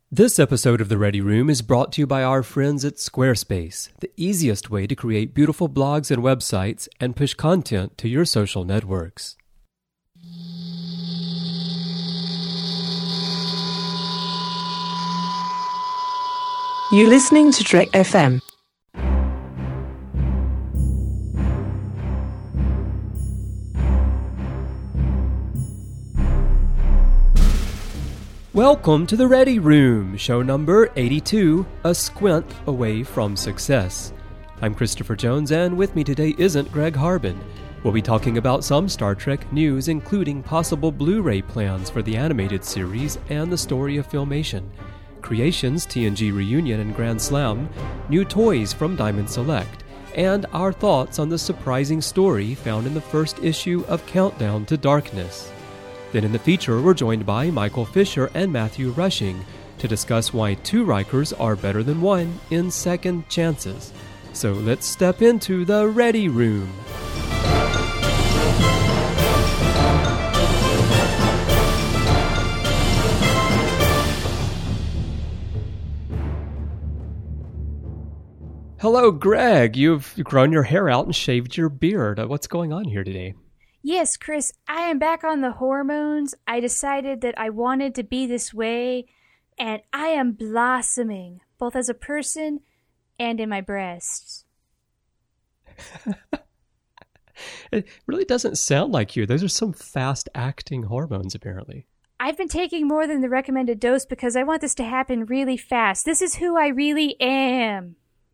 This episode of The Ready Room is brought to you by our friends at Squarespace, the easiest way to create beautiful blogs and websites and push content to your social networks. You're listening to Trek FM. Welcome to The Ready Room, show number 82, A Squint Away from Success. I'm Christopher Jones, and with me today isn't Greg Harbin. We'll be talking about some Star Trek news, including possible Blu-ray plans for the animated series and the story of Filmation, Creation's TNG reunion and Grand Slam, new toys from Diamond Select, and our thoughts on the surprising story found in the first issue of Countdown to Darkness. Then in the feature, we're joined by Michael Fisher and Matthew Rushing to discuss why two Rikers are better than one in second chances. So let's step into the Ready Room. Hello, Greg. You've grown your hair out and shaved your beard. What's going on here today? Yes, Chris, I am back on the hormones. I decided that I wanted to be this way, and I am blossoming, both as a person and in my breasts. It really doesn't sound like you. Those are some fast-acting hormones, apparently. I've been taking more than the recommended dose because I want this to happen really fast. This is who I really am.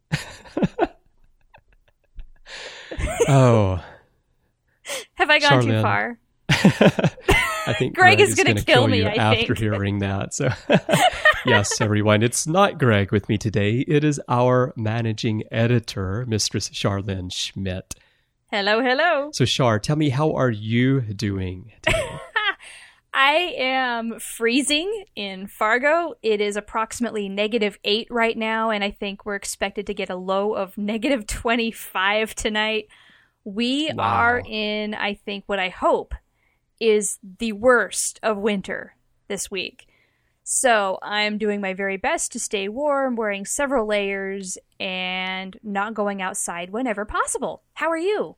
Oh. Have I gone Charlene. too far? I think Greg is going to kill me, you I after think. hearing that. So, yes, everyone, it's not Greg with me today. It is our managing editor, Mistress Charlene Schmidt. Hello, hello. So, Char, tell me, how are you doing today? I am freezing in Fargo. It is approximately -8 right now, and I think we're expected to get a low of -25 tonight. We are in, I think, what I hope is the worst of winter this week. So I'm doing my very best to stay warm, wearing several layers, and not going outside whenever possible. How are you?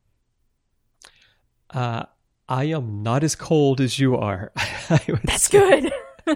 I am not as cold as you are. That's good.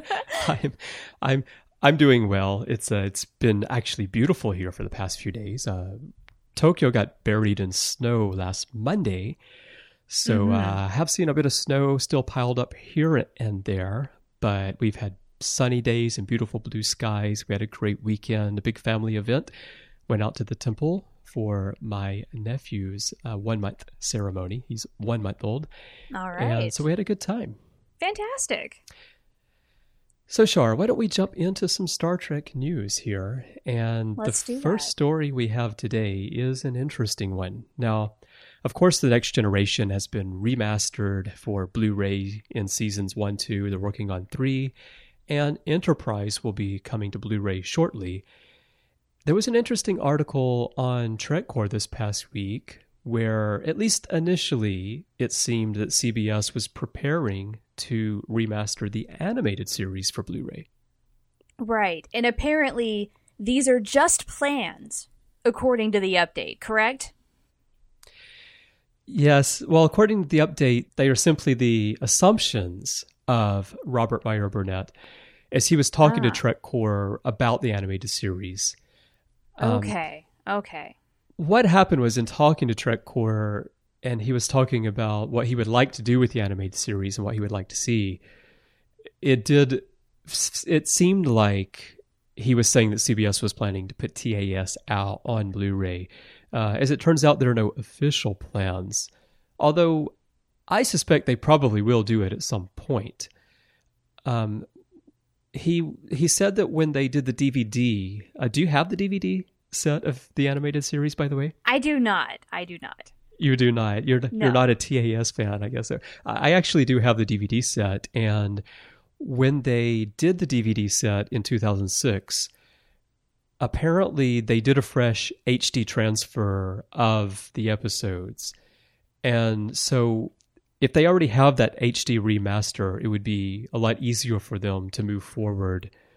I'm doing well. It's been actually beautiful here for the past few days. Tokyo got buried in snow last Monday, so I have seen a bit of snow still piled up here and there, but we've had sunny days and beautiful blue skies. We had a great weekend, a big family event. Went out to the temple for my nephew's 1-month ceremony. He's 1 month old. All right. And so we had a good time. Fantastic. So, Char, why don't we jump into some Star Trek news here? And Let's do the first that. story we have today is an interesting one. Now, of course, The Next Generation has been remastered for Blu-ray in seasons 1, 2. They're working on 3. And Enterprise will be coming to Blu-ray shortly. There was an interesting article on TrekCore this past week where, at least initially, it seemed that CBS was preparing to remaster the animated series for Blu-ray. Right. And apparently, these are just plans, according to the update, correct? Yes. Well, according to the update, they are simply the assumptions of Robert Meyer Burnett as he was talking to TrekCore about the animated series. Okay. What happened was, in talking to TrekCore, and he was talking about what he would like to do with the animated series and what he would like to see, it seemed like he was saying that CBS was planning to put TAS out on Blu-ray. As it turns out, there are no official plans, although I suspect they probably will do it at some point. He said that when they did the DVD, do you have the DVD set of the animated series, by the way? I do not. You do not. You're not a TAS fan, I guess. I actually do have the DVD set, and when they did the DVD set in 2006, apparently they did a fresh HD transfer of the episodes. And so if they already have that HD remaster, it would be a lot easier for them to move forward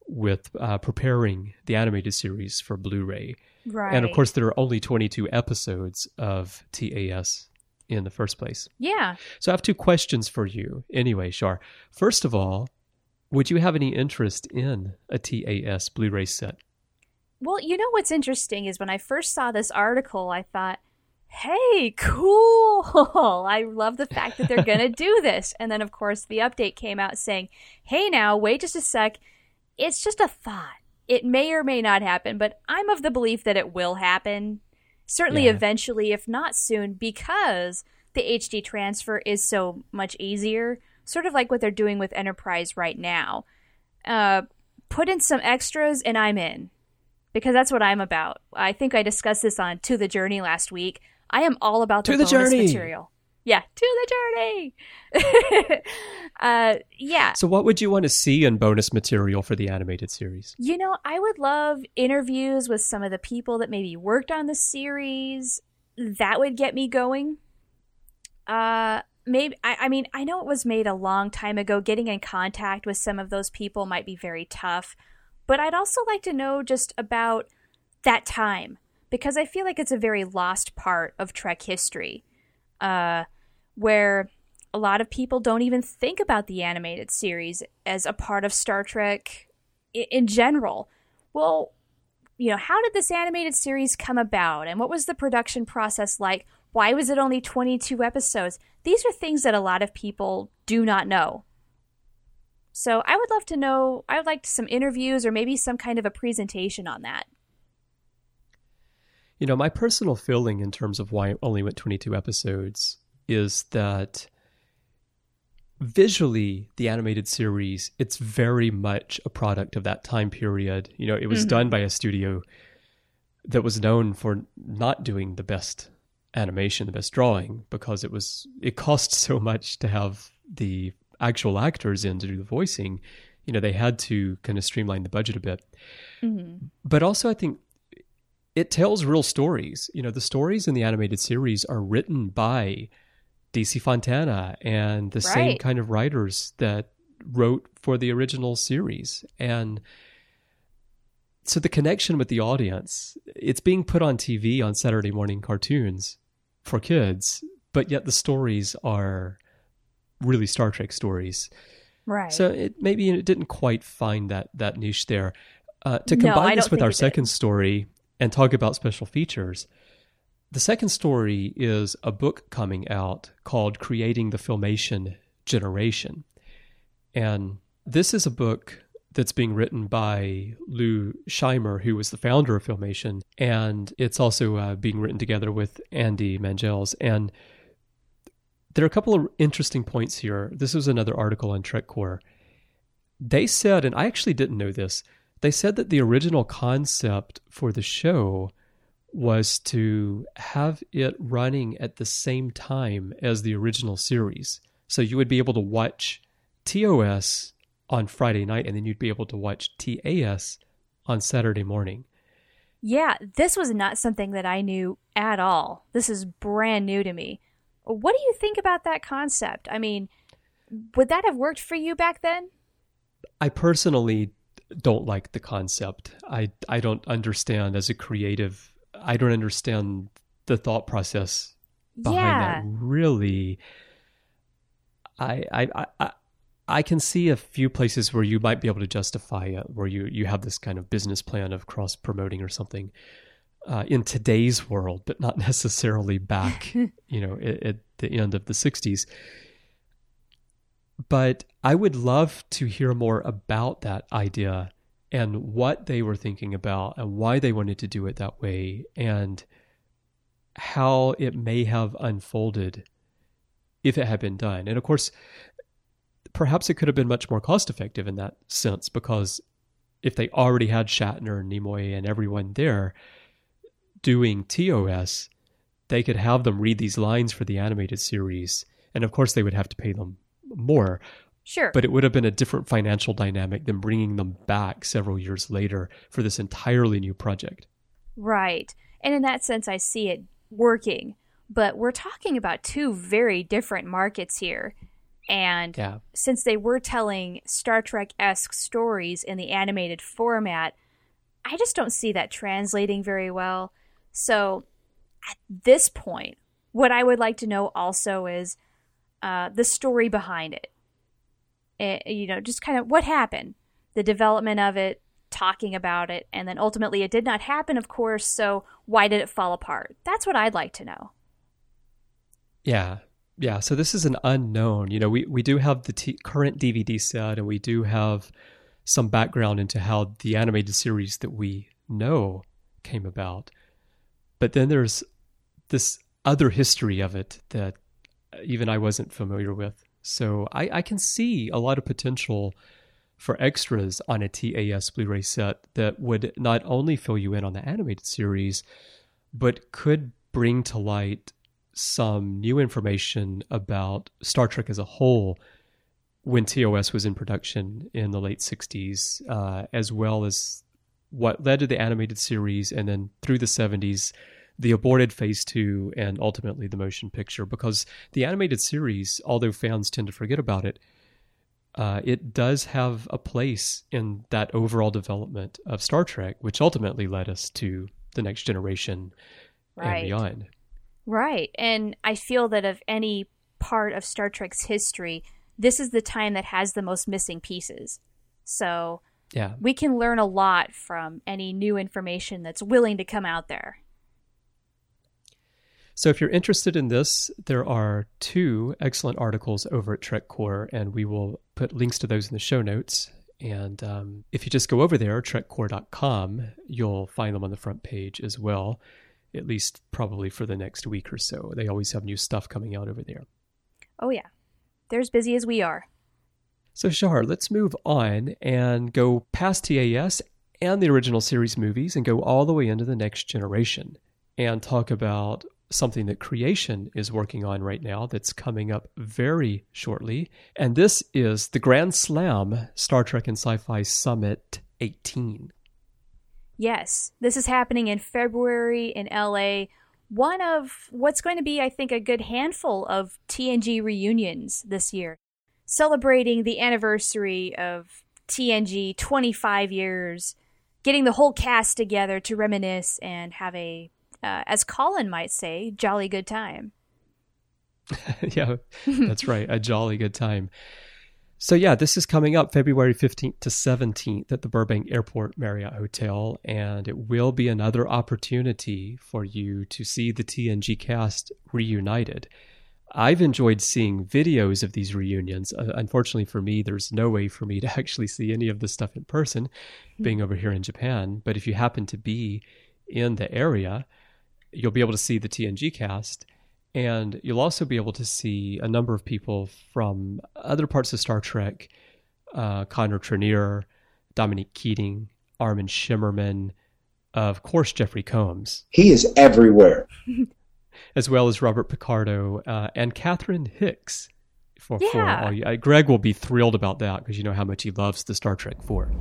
with preparing the animated series for Blu-ray. Right. And of course, there are only 22 episodes of TAS in the first place. Yeah. So I have two questions for you anyway, Shar. First of all, would you have any interest in a TAS Blu-ray set? Well, you know what's interesting is when I first saw this article, I thought, hey, cool. I love the fact that they're going to do this. And then, of course, the update came out saying, hey, now, wait just a sec. It's just a thought. It may or may not happen, but I'm of the belief that it will happen. Certainly eventually, if not soon, because the HD transfer is so much easier. Sort of like what they're doing with Enterprise right now. Put in some extras and I'm in. Because that's what I'm about. I think I discussed this on To the Journey last week. I am all about the bonus material. Yeah, to the journey. Yeah. So what would you want to see in bonus material for the animated series? You know, I would love interviews with some of the people that maybe worked on the series. That would get me going. Maybe I mean, I know it was made a long time ago. Getting in contact with some of those people might be very tough. But I'd also like to know just about that time, because I feel like it's a very lost part of Trek history, where a lot of people don't even think about the animated series as a part of Star Trek in general. Well, you know, how did this animated series come about, and what was the production process like? Why was it only 22 episodes? These are things that a lot of people do not know. So I would love to know, I would like some interviews or maybe some kind of a presentation on that. You know, my personal feeling in terms of why it only went 22 episodes is that visually, the animated series, it's very much a product of that time period. You know, it was done by a studio that was known for not doing the best animation, the best drawing, because it cost so much to have the actual actors in to do the voicing. You know, they had to kind of streamline the budget a bit. But also I think it tells real stories. You know, the stories in the animated series are written by DC Fontana and the same kind of writers that wrote for the original series. And so the connection with the audience, it's being put on TV on Saturday morning cartoons for kids, but yet the stories are really Star Trek stories. Right. So it didn't quite find that niche there. To combine this with our second story and talk about special features, the second story is a book coming out called Creating the Filmation Generation. And this is a book that's being written by Lou Scheimer, who was the founder of Filmation. And it's also being written together with Andy Mangels. And there are a couple of interesting points here. This was another article on TrekCore. They said, and I actually didn't know this, they said that the original concept for the show was to have it running at the same time as the original series. So you would be able to watch TOS on Friday night, and then you'd be able to watch TAS on Saturday morning. Yeah, this was not something that I knew at all. This is brand new to me. What do you think about that concept? I mean, would that have worked for you back then? I personally don't like the concept. I don't understand as a creative. I don't understand the thought process behind that. Really, I can see a few places where you might be able to justify it, where you have this kind of business plan of cross promoting or something. In today's world, but not necessarily back, you know, at the end of the 60s. But I would love to hear more about that idea and what they were thinking about and why they wanted to do it that way and how it may have unfolded if it had been done. And of course, perhaps it could have been much more cost effective in that sense, because if they already had Shatner and Nimoy and everyone there doing TOS, they could have them read these lines for the animated series. And of course, they would have to pay them more. Sure. But it would have been a different financial dynamic than bringing them back several years later for this entirely new project. Right. And in that sense, I see it working. But we're talking about two very different markets here. And since they were telling Star Trek-esque stories in the animated format, I just don't see that translating very well. So at this point, what I would like to know also is the story behind it. Just kind of what happened, the development of it, talking about it, and then ultimately it did not happen, of course, so why did it fall apart? That's what I'd like to know. Yeah, so this is an unknown. We do have the current DVD set, and we do have some background into how the animated series that we know came about. But then there's this other history of it that even I wasn't familiar with. So I can see a lot of potential for extras on a TAS Blu-ray set that would not only fill you in on the animated series, but could bring to light some new information about Star Trek as a whole when TOS was in production in the late 60s, as well as what led to the animated series, and then through the 70s, the aborted Phase 2, and ultimately the motion picture. Because the animated series, although fans tend to forget about it, it does have a place in that overall development of Star Trek, which ultimately led us to the Next Generation and beyond. Right. And I feel that of any part of Star Trek's history, this is the time that has the most missing pieces. So we can learn a lot from any new information that's willing to come out there. So if you're interested in this, there are 2 excellent articles over at TrekCore, and we will put links to those in the show notes. And if you just go over there, trekcore.com, you'll find them on the front page as well, at least probably for the next week or so. They always have new stuff coming out over there. Oh, yeah. They're as busy as we are. So, Shahar, let's move on and go past TAS and the original series movies and go all the way into the Next Generation and talk about something that Creation is working on right now that's coming up very shortly. And this is the Grand Slam Star Trek and Sci-Fi Summit 18. Yes, this is happening in February in LA. One of what's going to be, I think, a good handful of TNG reunions this year, celebrating the anniversary of TNG 25 years, getting the whole cast together to reminisce and have a, as Colin might say, jolly good time. Yeah, that's right, a jolly good time. So yeah, this is coming up February 15th to 17th at the Burbank Airport Marriott Hotel, and it will be another opportunity for you to see the TNG cast reunited. I've enjoyed seeing videos of these reunions. Unfortunately for me, there's no way for me to actually see any of this stuff in person, being over here in Japan. But if you happen to be in the area, you'll be able to see the TNG cast. And you'll also be able to see a number of people from other parts of Star Trek, Connor Trenier, Dominique Keating, Armin Shimmerman, of course, Jeffrey Combs. He is everywhere. As well as Robert Picardo and Catherine Hicks. For all you. Greg will be thrilled about that because you know how much he loves the Star Trek 4.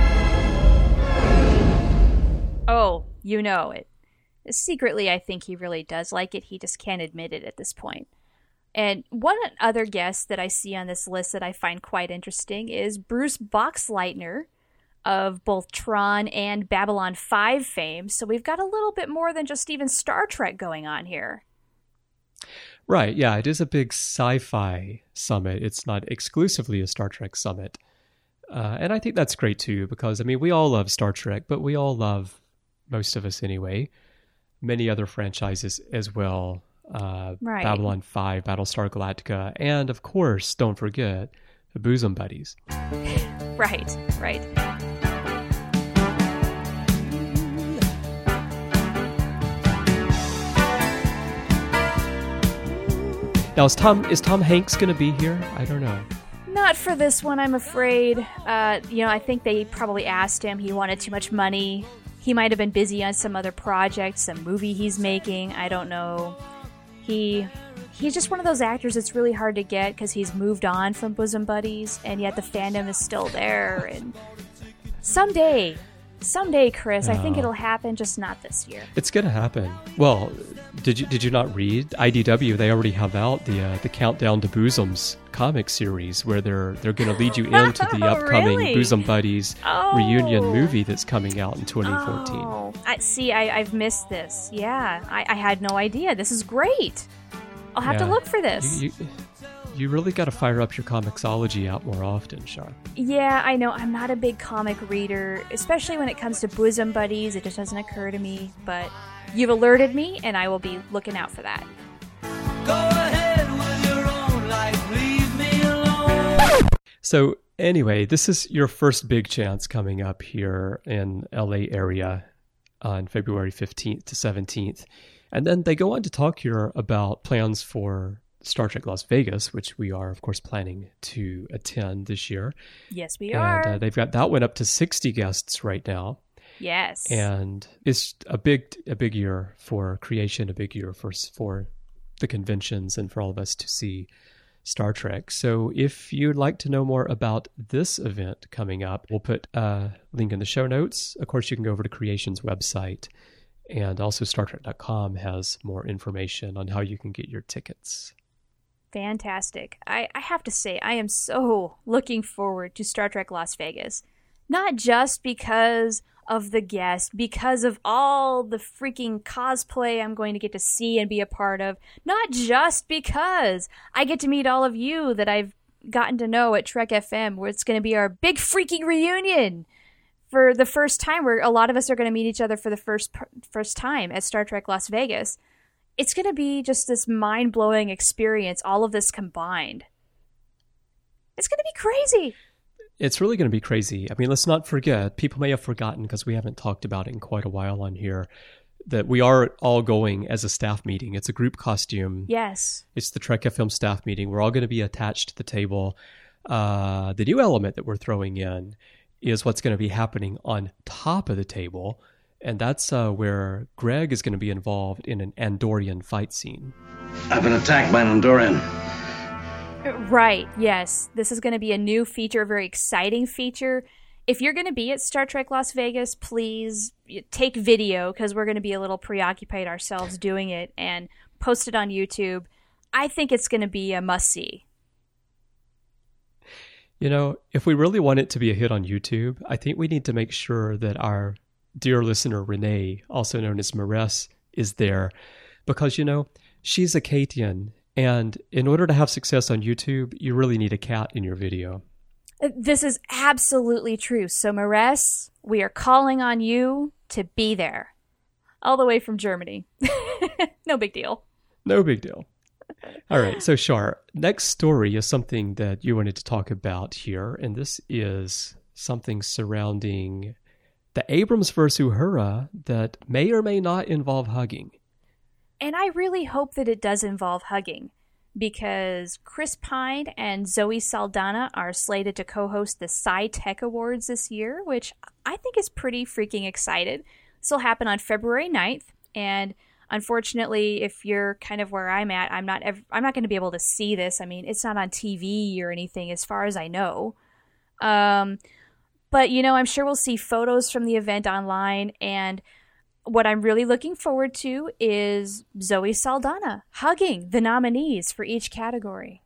Oh, you know it. Secretly, I think he really does like it. He just can't admit it at this point. And one other guest that I see on this list that I find quite interesting is Bruce Boxleitner of both Tron and Babylon 5 fame. So we've got a little bit more than just even Star Trek going on here. Right, yeah, it is a big sci-fi summit. It's not exclusively a Star Trek summit. And I think that's great too, because, I mean, we all love Star Trek, but we all love, most of us anyway, many other franchises as well. Right. Babylon 5, Battlestar Galactica, and of course, don't forget, the Bosom Buddies. Right. Now, is Tom Hanks going to be here? I don't know. Not for this one, I'm afraid. I think they probably asked him. He wanted too much money. He might have been busy on some other project, some movie he's making. I don't know. He's just one of those actors that's really hard to get because he's moved on from Bosom Buddies, and yet the fandom is still there. And someday Someday, Chris. I think it'll happen, just not this year. It's going to happen. Well, did you not read IDW? They already have out the Countdown to Bosoms comic series where they're going to lead you into the upcoming Really? Bosom Buddies reunion movie that's coming out in 2014. Oh, I've missed this. Yeah, I had no idea. This is great. I'll have to look for this. You really got to fire up your comicsology out more often, Shar. Yeah, I know. I'm not a big comic reader, especially when it comes to Bosom Buddies. It just doesn't occur to me. But you've alerted me, and I will be looking out for that. Go ahead with your own life, leave me alone. So anyway, this is your first big chance coming up here in LA area on February 15th to 17th. And then they go on to talk here about plans for Star Trek Las Vegas, which we are, of course, planning to attend this year. Yes, we are. And they've got that one up to 60 guests right now. Yes. And it's a big year for creation, a big year for the conventions and for all of us to see Star Trek. So if you'd like to know more about this event coming up, we'll put a link in the show notes. Of course, you can go over to Creation's website, and also StarTrek.com has more information on how you can get your tickets. Fantastic. I have to say, I am so looking forward to Star Trek Las Vegas. Not just because of the guests, because of all the freaking cosplay I'm going to get to see and be a part of. Not just because I get to meet all of you that I've gotten to know at Trek FM, where it's going to be our big freaking reunion for the first time, where a lot of us are going to meet each other for the first time at Star Trek Las Vegas. It's going to be just this mind-blowing experience, all of this combined. It's going to be crazy. It's really going to be crazy. I mean, let's not forget, people may have forgotten because we haven't talked about it in quite a while on here, that we are all going as a staff meeting. It's a group costume. Yes. It's the Trek FM staff meeting. We're all going to be attached to the table. The new element that we're throwing in is what's going to be happening on top of the table. And that's where Greg is going to be involved in an Andorian fight scene. I've been attacked by an Andorian. Right, yes. This is going to be a new feature, a very exciting feature. If you're going to be at Star Trek Las Vegas, please take video, because we're going to be a little preoccupied ourselves doing it, and post it on YouTube. I think it's going to be a must-see. You know, if we really want it to be a hit on YouTube, I think we need to make sure that our dear listener, Renee, also known as Maress, is there. Because, you know, she's a Catian, and in order to have success on YouTube, you really need a cat in your video. This is absolutely true. So, Maress, we are calling on you to be there. All the way from Germany. No big deal. No big deal. All right. So, Shar, next story is something that you wanted to talk about here. And this is something surrounding the Abrams versus Uhura that may or may not involve hugging. And I really hope that it does involve hugging, because Chris Pine and Zoe Saldana are slated to co-host the Sci-Tech Awards this year, which I think is pretty freaking excited. This will happen on February 9th, and unfortunately, if you're kind of where I'm at, I'm not going to be able to see this. I mean, it's not on TV or anything as far as I know. But, you know, I'm sure we'll see photos from the event online, and what I'm really looking forward to is Zoe Saldana hugging the nominees for each category.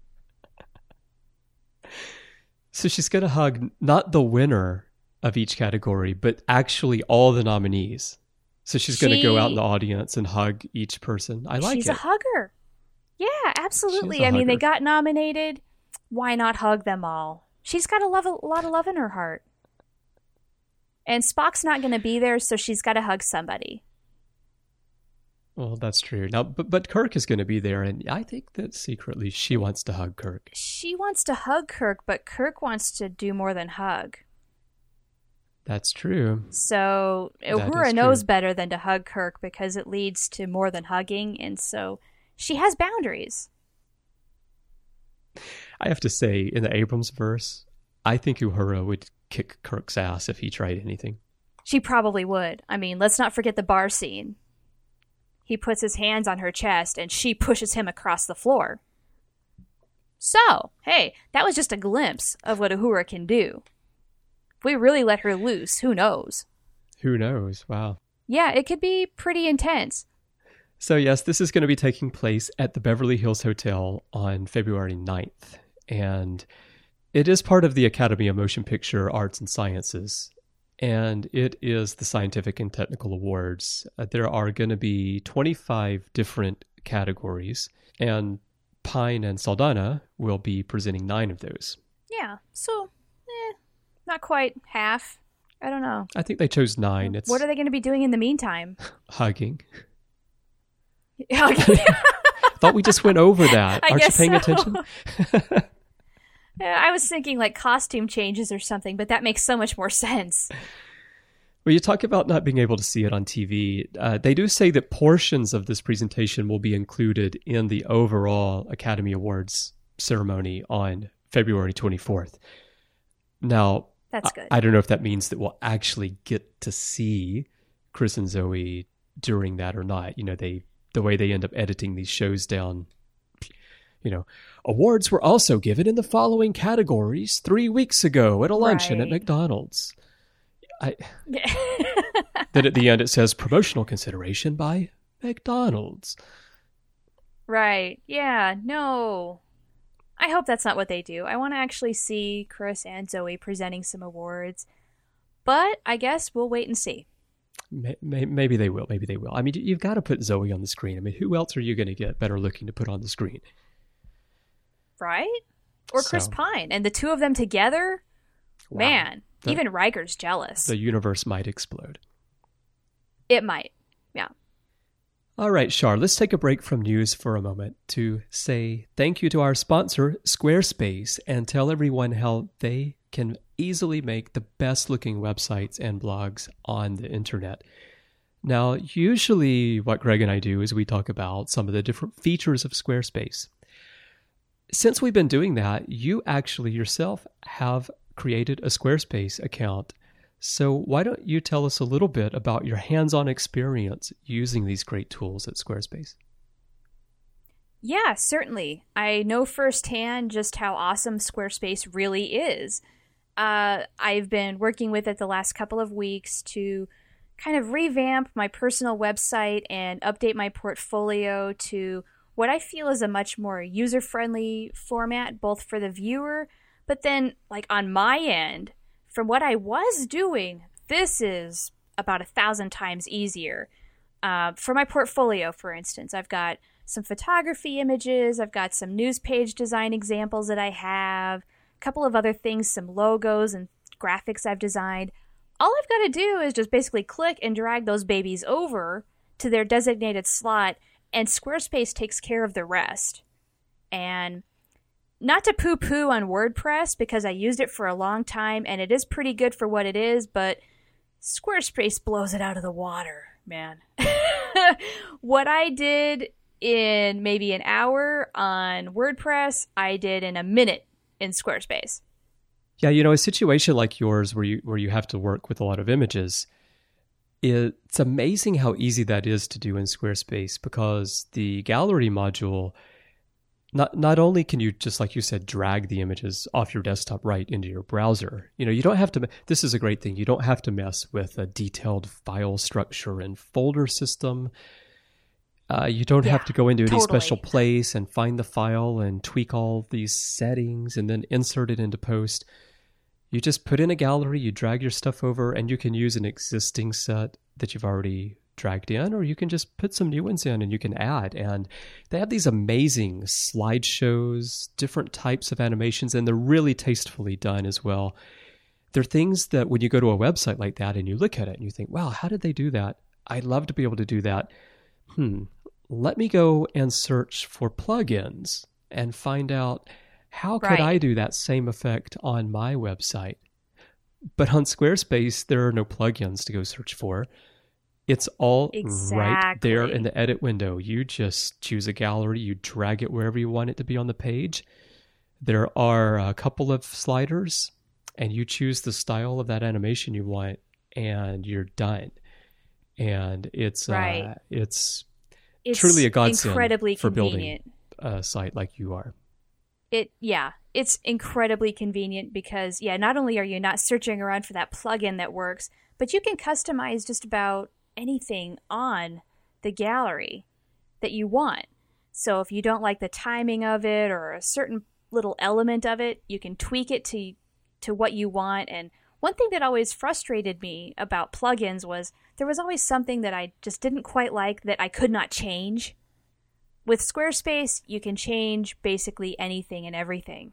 So she's going to hug not the winner of each category, but actually all the nominees. So she's going to go out in the audience and hug each person. I like it. She's a hugger. Yeah, absolutely. I mean, they got nominated. Why not hug them all? She's got a lot of love in her heart. And Spock's not going to be there, so she's got to hug somebody. Well, that's true. Now, but Kirk is going to be there, and I think that secretly she wants to hug Kirk. She wants to hug Kirk, but Kirk wants to do more than hug. That's true. So Uhura knows better than to hug Kirk, because it leads to more than hugging, and so she has boundaries. I have to say, in the Abrams verse, I think Uhura would kick Kirk's ass if he tried anything. She probably would. I mean, let's not forget the bar scene. He puts his hands on her chest, and she pushes him across the floor. So, hey, that was just a glimpse of what Uhura can do. If we really let her loose, who knows? Who knows? Wow. Yeah, it could be pretty intense. So yes, this is going to be taking place at the Beverly Hills Hotel on February 9th. And it is part of the Academy of Motion Picture Arts and Sciences. And it is the Scientific and Technical Awards. There are going to be 25 different categories. And Pine and Saldana will be presenting 9 of those. Yeah, so, not quite half. I don't know. I think they chose 9. It's What are they going to be doing in the meantime? hugging. Okay. Thought we just went over that. I Aren't you guess paying so. attention? Yeah, I was thinking like costume changes or something, but that makes so much more sense. Well, you talk about not being able to see it on TV. They do say that portions of this presentation will be included in the overall Academy Awards ceremony on February 24th. Now, That's good. I don't know if that means that we'll actually get to see Chris and Zoe during that or not. You know, the way they end up editing these shows down. You know, awards were also given in the following categories 3 weeks ago at a luncheon at Right. McDonald's. Then at the end it says promotional consideration by McDonald's. Right. Yeah, no. I hope that's not what they do. I want to actually see Chris and Zoe presenting some awards. But I guess we'll wait and see. Maybe they will. Maybe they will. I mean, you've got to put Zoe on the screen. I mean, who else are you going to get better looking to put on the screen? Right? Or Chris So- Pine. And the two of them together? Wow. Man, even Riker's jealous. The universe might explode. It might. Yeah. All right, Char, let's take a break from news for a moment to say thank you to our sponsor, Squarespace, and tell everyone how they can easily make the best looking websites and blogs on the internet. Now, usually what Greg and I do is we talk about some of the different features of Squarespace. Since we've been doing that, you actually yourself have created a Squarespace account. So why don't you tell us a little bit about your hands-on experience using these great tools at Squarespace? Yeah, certainly. I know firsthand just how awesome Squarespace really is. I've been working with it the last couple of weeks to kind of revamp my personal website and update my portfolio to what I feel is a much more user-friendly format, both for the viewer, but then, like, on my end, from what I was doing, this is about 1,000 times easier. For my portfolio, for instance, I've got some photography images, I've got some news page design examples that I have, a couple of other things, some logos and graphics I've designed. All I've got to do is just basically click and drag those babies over to their designated slot, and Squarespace takes care of the rest. And not to poo-poo on WordPress, because I used it for a long time, and it is pretty good for what it is, but Squarespace blows it out of the water, man. What I did in maybe an hour on WordPress, I did in a minute in Squarespace. Yeah, you know, a situation like yours where you have to work with a lot of images, it's amazing how easy that is to do in Squarespace, because the gallery module, not only can you, just like you said, drag the images off your desktop right into your browser. You know, you don't have to, this is a great thing, you don't have to mess with a detailed file structure and folder system. You don't have to go into any special place and find the file and tweak all these settings and then insert it into post. You just put in a gallery, you drag your stuff over, and you can use an existing set that you've already dragged in, or you can just put some new ones in and you can add. And they have these amazing slideshows, different types of animations, and they're really tastefully done as well. They're things that when you go to a website like that and you look at it and you think, wow, how did they do that? I'd love to be able to do that. Let me go and search for plugins and find out how could I do that same effect on my website. But on Squarespace, there are no plugins to go search for. It's all right there in the edit window. You just choose a gallery, you drag it wherever you want it to be on the page. There are a couple of sliders, and you choose the style of that animation you want, and you're done. And it's truly a godsend incredibly for convenient. building a site like you are. It's incredibly convenient because, not only are you not searching around for that plugin that works, but you can customize just about anything on the gallery that you want. So if you don't like the timing of it or a certain little element of it, you can tweak it to what you want. And one thing that always frustrated me about plugins was there was always something that I just didn't quite like that I could not change. With Squarespace, you can change basically anything and everything.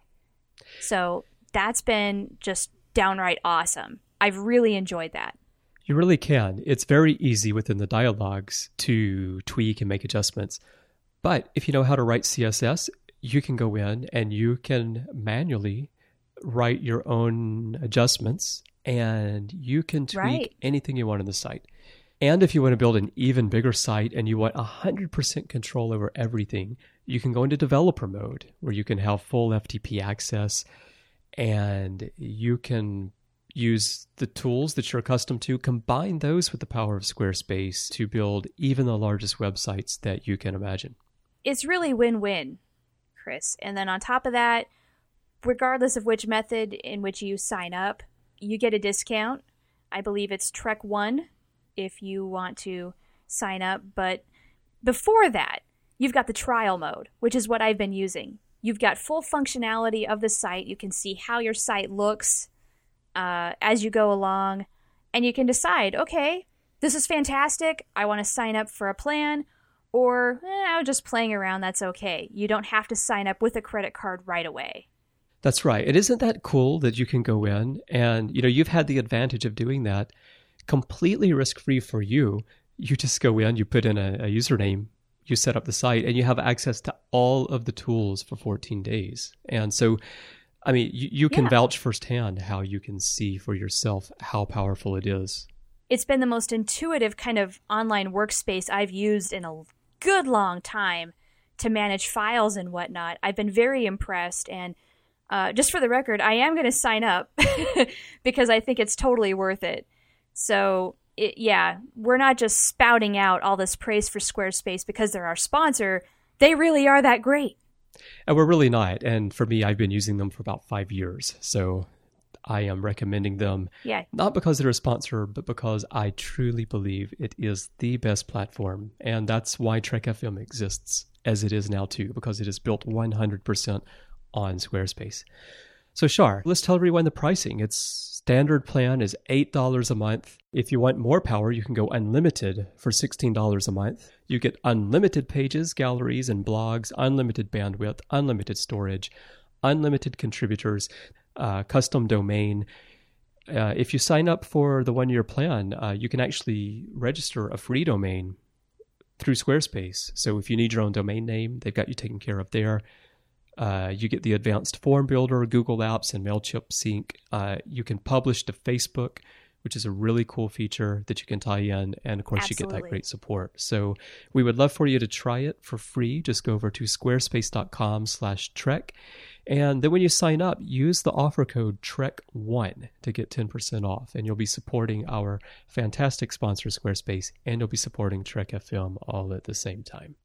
So that's been just downright awesome. I've really enjoyed that. You really can. It's very easy within the dialogues to tweak and make adjustments. But if you know how to write CSS, you can go in and you can manually write your own adjustments, and you can tweak anything you want on the site. And if you want to build an even bigger site and you want 100% control over everything, you can go into developer mode where you can have full FTP access, and you can use the tools that you're accustomed to, combine those with the power of Squarespace to build even the largest websites that you can imagine. It's really win-win, Chris. And then on top of that, regardless of which method in which you sign up, you get a discount. I believe it's Trek 1 if you want to sign up. But before that, you've got the trial mode, which is what I've been using. You've got full functionality of the site. You can see how your site looks as you go along, and you can decide, okay, this is fantastic. I want to sign up for a plan, or I'm just playing around. That's okay. You don't have to sign up with a credit card right away. That's right. And isn't that cool that you can go in and, you've had the advantage of doing that completely risk-free for you. You just go in, you put in a username, you set up the site, and you have access to all of the tools for 14 days. And so, you can vouch firsthand how you can see for yourself how powerful it is. It's been the most intuitive kind of online workspace I've used in a good long time to manage files and whatnot. I've been very impressed, and just for the record, I am going to sign up because I think it's totally worth it. So, we're not just spouting out all this praise for Squarespace because they're our sponsor. They really are that great. And we're really not. And for me, I've been using them for about 5 years. So I am recommending them, not because they're a sponsor, but because I truly believe it is the best platform. And that's why Trek FM exists as it is now too, because it is built 100% on Squarespace. So Shar, let's tell everyone the pricing. Its standard plan is $8 a month. If you want more power, you can go unlimited for $16 a month. You get unlimited pages, galleries, and blogs, unlimited bandwidth, unlimited storage, unlimited contributors, custom domain. If you sign up for the one-year plan, you can actually register a free domain through Squarespace. So if you need your own domain name, they've got you taken care of there. You get the advanced form builder, Google Apps, and MailChimp Sync. You can publish to Facebook, which is a really cool feature that you can tie in. And of course, you get that great support. So we would love for you to try it for free. Just go over to squarespace.com/Trek. And then when you sign up, use the offer code TREK1 to get 10% off. And you'll be supporting our fantastic sponsor, Squarespace, and you'll be supporting Trek FM all at the same time.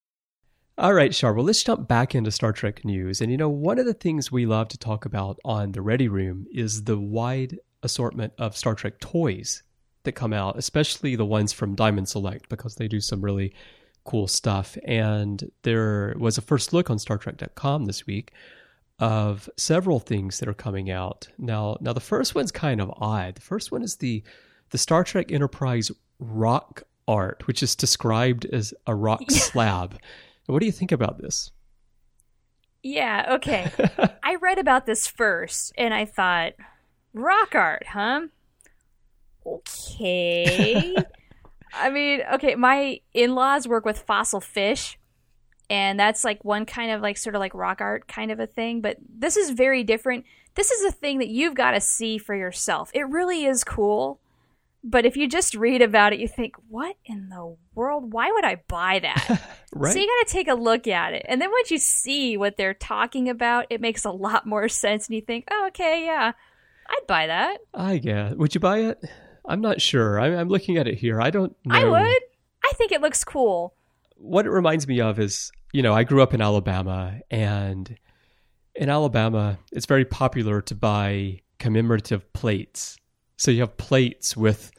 All right, Shar, well, let's jump back into Star Trek news. And one of the things we love to talk about on the Ready Room is the wide assortment of Star Trek toys that come out, especially the ones from Diamond Select, because they do some really cool stuff. And there was a first look on StarTrek.com this week of several things that are coming out. Now the first one's kind of odd. The first one is the Star Trek Enterprise rock art, which is described as a rock slab. What do you think about this? Yeah, okay. I read about this first, and I thought, rock art, huh? Okay. Okay, my in-laws work with fossil fish, and that's like one kind of like sort of like rock art kind of a thing, but this is very different. This is a thing that you've got to see for yourself. It really is cool. But if you just read about it, you think, what in the world? Why would I buy that? Right? So you got to take a look at it. And then once you see what they're talking about, it makes a lot more sense. And you think, oh, okay, yeah, I'd buy that. I guess. Would you buy it? I'm not sure. I'm looking at it here. I don't know. I would. I think it looks cool. What it reminds me of is, I grew up in Alabama, and in Alabama, it's very popular to buy commemorative plates. So you have plates with,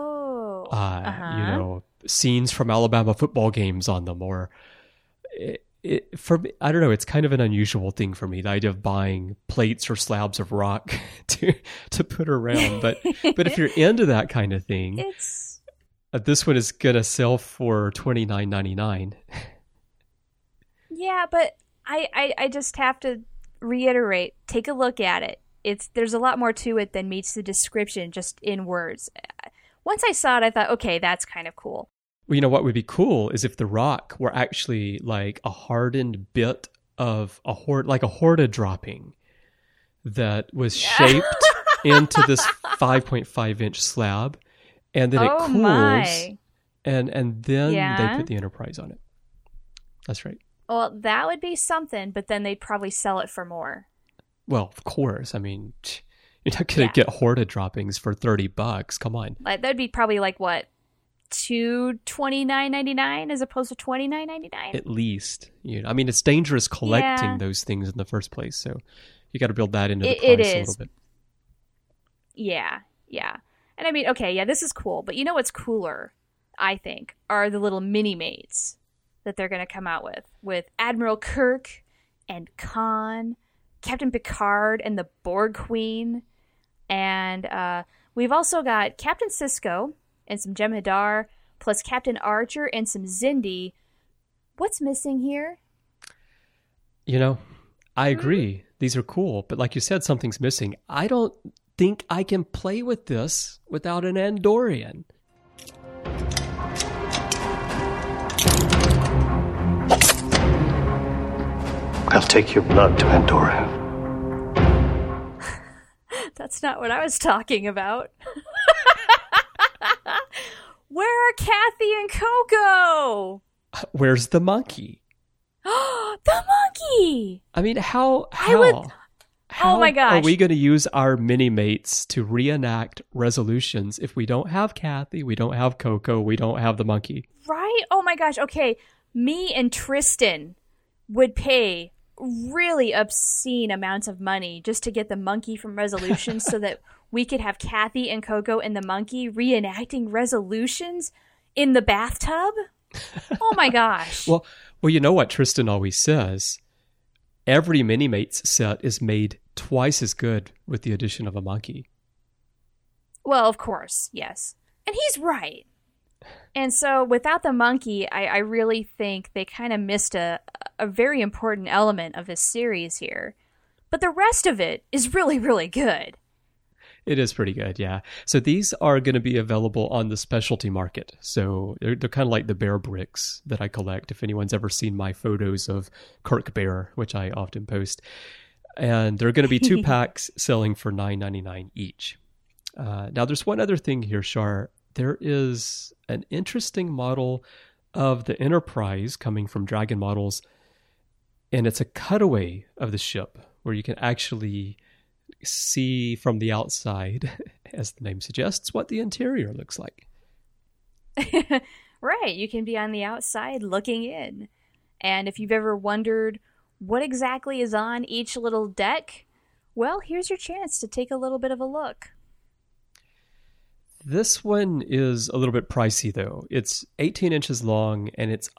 scenes from Alabama football games on them, or for me, I don't know. It's kind of an unusual thing for me, the idea of buying plates or slabs of rock to put around. But if you're into that kind of thing, this one is gonna sell for $29.99. Yeah, but I just have to reiterate, take a look at it. There's a lot more to it than meets the description just in words. Once I saw it, I thought, okay, that's kind of cool. Well, you know what would be cool is if the rock were actually like a hardened bit of like a Horta dropping that was shaped into this 5.5-inch slab, and then it cools, and then they put the Enterprise on it. That's right. Well, that would be something, but then they'd probably sell it for more. Well, of course. I mean, you're not going to get Horta droppings for $30. Come on. That'd be probably like what? $29.99 as opposed to $29.99 at least. I mean, it's dangerous collecting those things in the first place, so you got to build that into the price a little bit. Yeah. And I mean, okay, this is cool, but you know what's cooler, I think, are the little mini-mates that they're going to come out with Admiral Kirk and Khan, Captain Picard and the Borg Queen, and we've also got Captain Sisko and some Jem'Hadar, plus Captain Archer and some Xindi. What's missing here? I agree. These are cool, but like you said, something's missing. I don't think I can play with this without an Andorian. I'll take your blood to Andorra. That's not what I was talking about. Where are Kathy and Coco? Where's the monkey? The monkey! I mean, how oh my gosh. are we going to use our mini-mates to reenact resolutions if we don't have Kathy, we don't have Coco, we don't have the monkey? Right? Oh my gosh. Okay, me and Tristan would pay really obscene amounts of money just to get the monkey from Resolutions so that we could have Kathy and Coco and the monkey reenacting Resolutions in the bathtub. Oh my gosh. Well, you know what Tristan always says? Every Minimates set is made twice as good with the addition of a monkey. Well, of course, yes. And he's right. And so without the monkey, I really think they kind of missed a very important element of this series here. But the rest of it is really, really good. It is pretty good, yeah. So these are going to be available on the specialty market. So they're kind of like the bear bricks that I collect, if anyone's ever seen my photos of Kirk Bear, which I often post. And they're going to be 2 packs selling for $9.99 each. Now, there's one other thing here, Shar. There is an interesting model of the Enterprise coming from Dragon Models, and it's a cutaway of the ship where you can actually see from the outside, as the name suggests, what the interior looks like. Right, you can be on the outside looking in. And if you've ever wondered what exactly is on each little deck, well, here's your chance to take a little bit of a look. This one is a little bit pricey, though. It's 18 inches long, and it's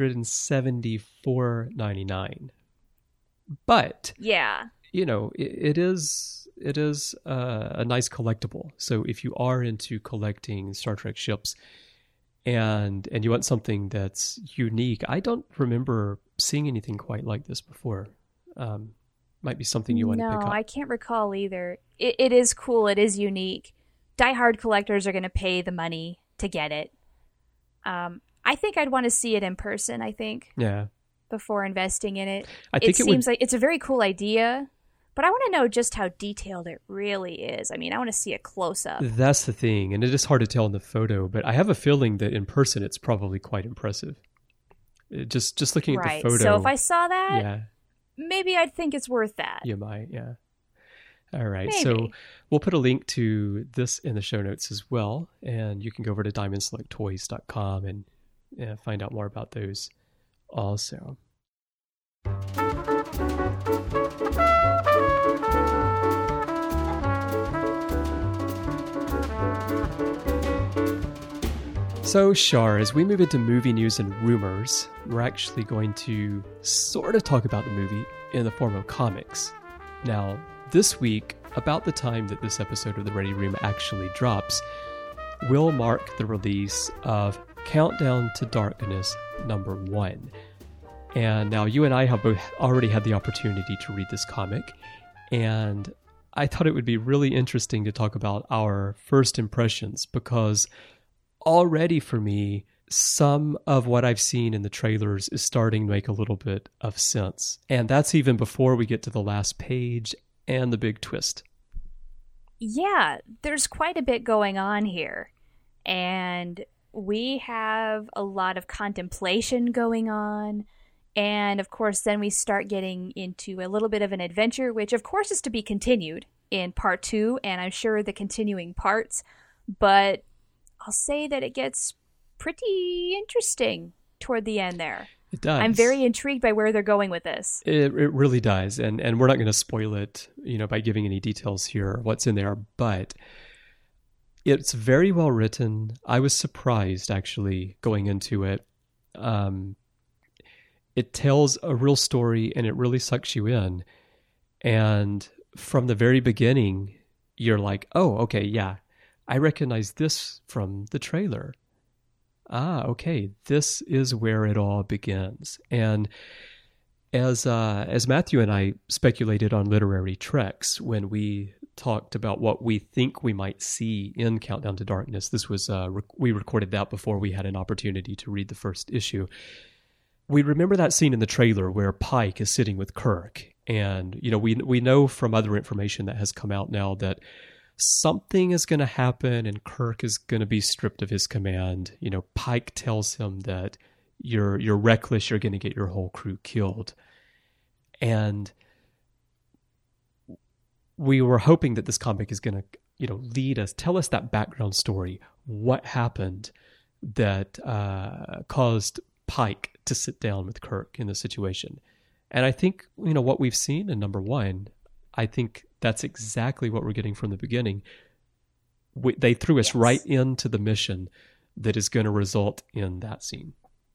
$174.99. But yeah, you know, it is a nice collectible. So if you are into collecting Star Trek ships and you want something that's unique, I don't remember seeing anything quite like this before. Might be something you want to pick up. No, I can't recall either. It is cool. It is unique. Die-hard collectors are going to pay the money to get it. I think I'd want to see it in person, Yeah. Before investing in it. It seems like it's a very cool idea, but I want to know just how detailed it really is. I mean, I want to see a close-up. That's the thing, and it is hard to tell in the photo, but I have a feeling that in person it's probably quite impressive. Just looking at the photo. So if I saw that, maybe I'd think it's worth that. You might, yeah. All right, Maybe. So we'll put a link to this in the show notes as well, and you can go over to diamondselecttoys.com and find out more about those also. So, Shar, as we move into movie news and rumors, we're actually going to sort of talk about the movie in the form of comics. Now, this week, about the time that this episode of The Ready Room actually drops, will mark the release of Countdown to Darkness #1. And now you and I have both already had the opportunity to read this comic, and I thought it would be really interesting to talk about our first impressions, because already for me, some of what I've seen in the trailers is starting to make a little bit of sense. And that's even before we get to the last page and the big twist. Yeah, there's quite a bit going on here. And we have a lot of contemplation going on. And of course, then we start getting into a little bit of an adventure, which of course is to be continued in part 2, and I'm sure the continuing parts. But I'll say that it gets pretty interesting toward the end there. It does. I'm very intrigued by where they're going with this. It really does. And we're not going to spoil it, by giving any details here, what's in there, but it's very well written. I was surprised, actually, going into it. It tells a real story, and it really sucks you in. And from the very beginning, you're like, oh, okay, yeah, I recognize this from the trailer. Okay, this is where it all begins. And as Matthew and I speculated on Literary Treks when we talked about what we think we might see in Countdown to Darkness, this was we recorded that before we had an opportunity to read the first issue. We remember that scene in the trailer where Pike is sitting with Kirk, and we know from other information that has come out now that something is going to happen and Kirk is going to be stripped of his command. Pike tells him that you're reckless, you're going to get your whole crew killed. And we were hoping that this comic is going to, lead us, tell us that background story. What happened that caused Pike to sit down with Kirk in this situation? And I think, what we've seen in #1, I think that's exactly what we're getting from the beginning. They threw us right into the mission that is going to result in that scene.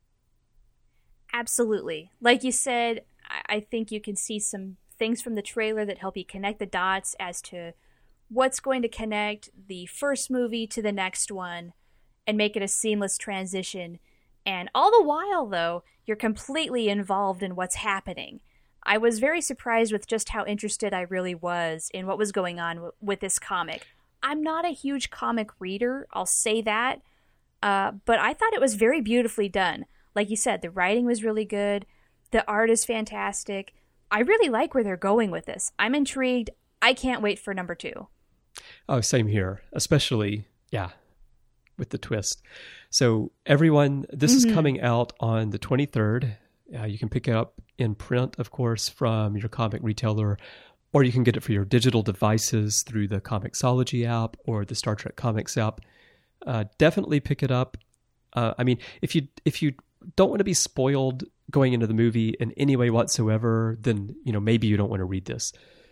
Absolutely. Like you said, I think you can see some things from the trailer that help you connect the dots as to what's going to connect the first movie to the next one and make it a seamless transition. And all the while, though, you're completely involved in what's happening. I was very surprised with just how interested I really was in what was going on with this comic. I'm not a huge comic reader, I'll say that, but I thought it was very beautifully done. Like you said, the writing was really good, the art is fantastic. I really like where they're going with this. I'm intrigued. I can't wait for #2. Oh, same here, especially, with the twist. So everyone, this is coming out on the 23rd. You can pick it up in print, of course, from your comic retailer, or you can get it for your digital devices through the Comixology app or the Star Trek Comics app. Definitely pick it up. If you don't want to be spoiled going into the movie in any way whatsoever, then maybe you don't want to read this.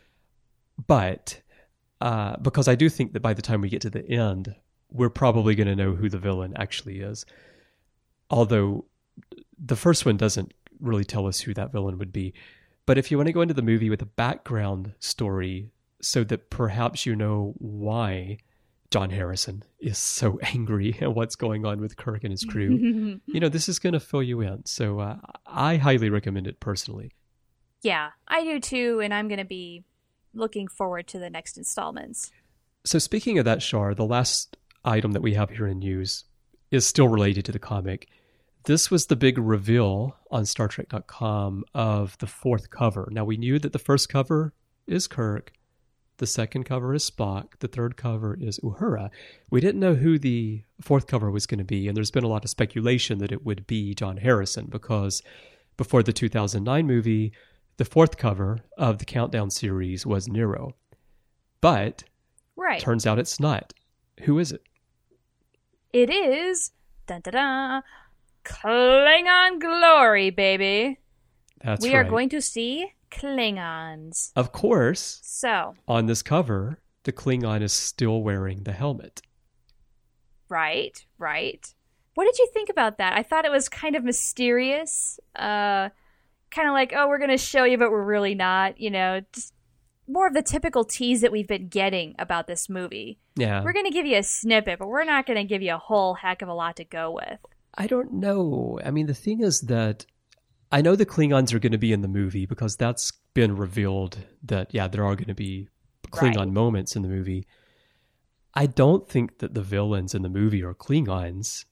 But because I do think that by the time we get to the end, we're probably going to know who the villain actually is. Although the first one doesn't really tell us who that villain would be. But if you want to go into the movie with a background story so that perhaps you know why John Harrison is so angry at what's going on with Kirk and his crew, this is going to fill you in. So I highly recommend it personally. Yeah, I do too, and I'm going to be looking forward to the next installments. So speaking of that, Shar, the last item that we have here in news is still related to the comic. This was the big reveal on StarTrek.com of the fourth cover. Now, we knew that the first cover is Kirk, the second cover is Spock, the third cover is Uhura. We didn't know who the fourth cover was going to be, and there's been a lot of speculation that it would be John Harrison, because before the 2009 movie, the fourth cover of the Countdown series was Nero. But turns out it's not. Who is it? It is... dun-dun-dun, Klingon glory, baby. That's we right. are going to see Klingons. Of course. So, on this cover, the Klingon is still wearing the helmet. Right. What did you think about that? I thought it was kind of mysterious. Kind of like, oh, we're going to show you, but we're really not. Just more of the typical tease that we've been getting about this movie. Yeah. We're going to give you a snippet, but we're not going to give you a whole heck of a lot to go with. I don't know. I mean, the thing is that I know the Klingons are going to be in the movie because that's been revealed that, yeah, there are going to be Klingon moments in the movie. I don't think that the villains in the movie are Klingons.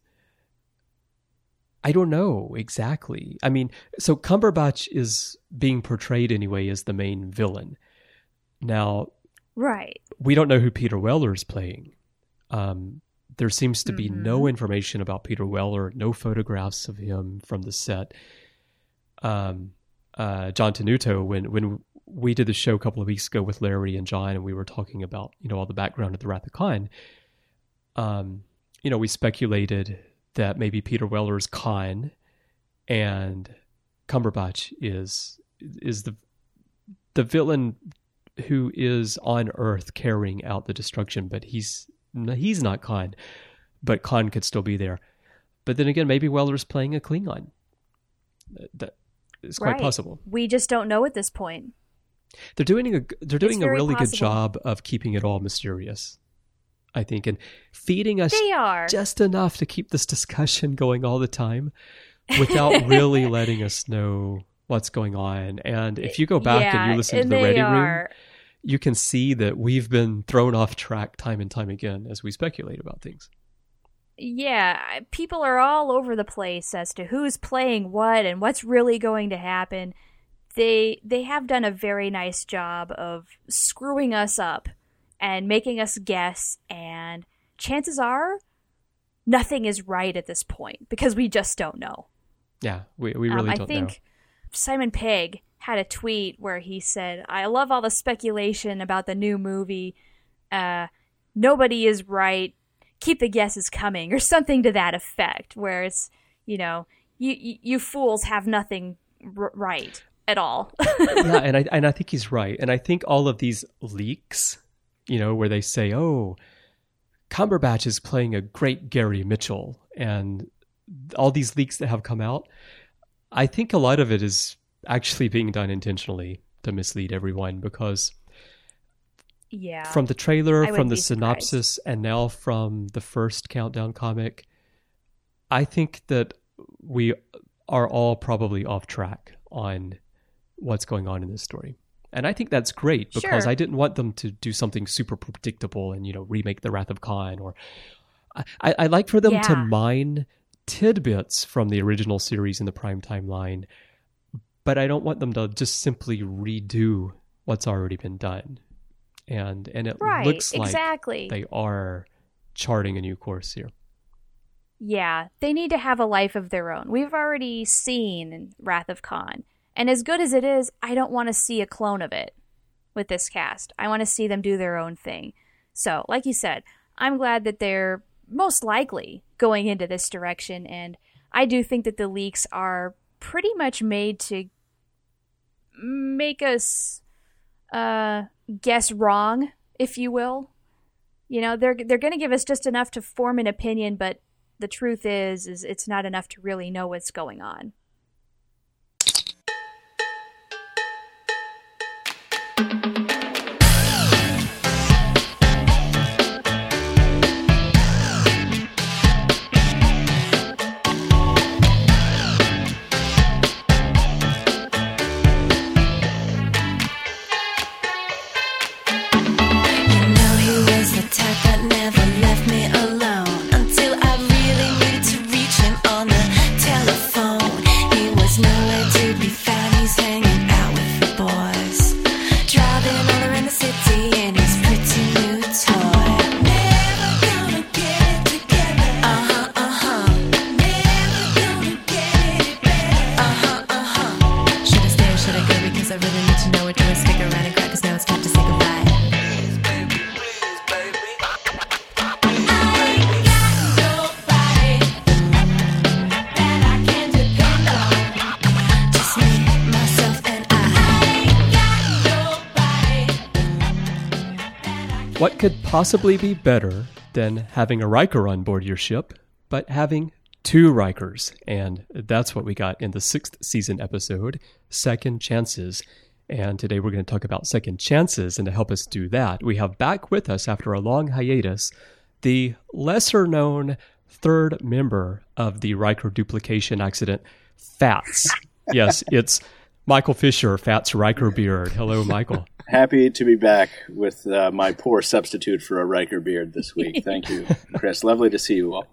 I don't know exactly. I mean, so Cumberbatch is being portrayed anyway as the main villain. Now, we don't know who Peter Weller is playing. There seems to be no information about Peter Weller, no photographs of him from the set. John Tenuto, when we did the show a couple of weeks ago with Larry and John, and we were talking about, all the background of the Wrath of Khan, we speculated that maybe Peter Weller is Khan and Cumberbatch is the villain who is on Earth carrying out the destruction, but he's not Khan, but Khan could still be there. But then again, maybe Weller's playing a Klingon. That is quite possible. We just don't know at this point. They're doing a really possible. good job of keeping it all mysterious, I think, and feeding us just enough to keep this discussion going all the time without really letting us know what's going on. And if you go back and you listen to the Ready Room, you can see that we've been thrown off track time and time again as we speculate about things. Yeah, people are all over the place as to who's playing what and what's really going to happen. They have done a very nice job of screwing us up and making us guess, and chances are nothing is right at this point because we just don't know. Yeah, we really don't know. I think Simon Pegg had a tweet where he said, I love all the speculation about the new movie. Nobody is right. Keep the guesses coming, or something to that effect, where it's, you fools have nothing right at all. Yeah, and I think he's right. And I think all of these leaks, where they say, oh, Cumberbatch is playing a great Gary Mitchell, and all these leaks that have come out, I think a lot of it is actually being done intentionally to mislead everyone, because from the trailer, from the synopsis, and now from the first Countdown comic, I think that we are all probably off track on what's going on in this story. And I think that's great, because I didn't want them to do something super predictable and, remake The Wrath of Khan. Or I like for them to mine tidbits from the original series in the primetime line, but I don't want them to just simply redo what's already been done. And it looks like they are charting a new course here. Yeah, they need to have a life of their own. We've already seen Wrath of Khan. And as good as it is, I don't want to see a clone of it with this cast. I want to see them do their own thing. So, like you said, I'm glad that they're most likely going into this direction. And I do think that the leaks are pretty much made to make us guess wrong, if you will. They're going to give us just enough to form an opinion, but the truth is it's not enough to really know what's going on. What could possibly be better than having a Riker on board your ship, but having two Rikers. And that's what we got in the 6th season episode, Second Chances. And today we're going to talk about second chances. And to help us do that, we have back with us after a long hiatus, the lesser known third member of the Riker duplication accident, Fats. Yes, it's Michael Fisher, Fats Riker Beard. Hello, Michael. Happy to be back with my poor substitute for a Riker beard this week. Thank you, Chris. Lovely to see you all.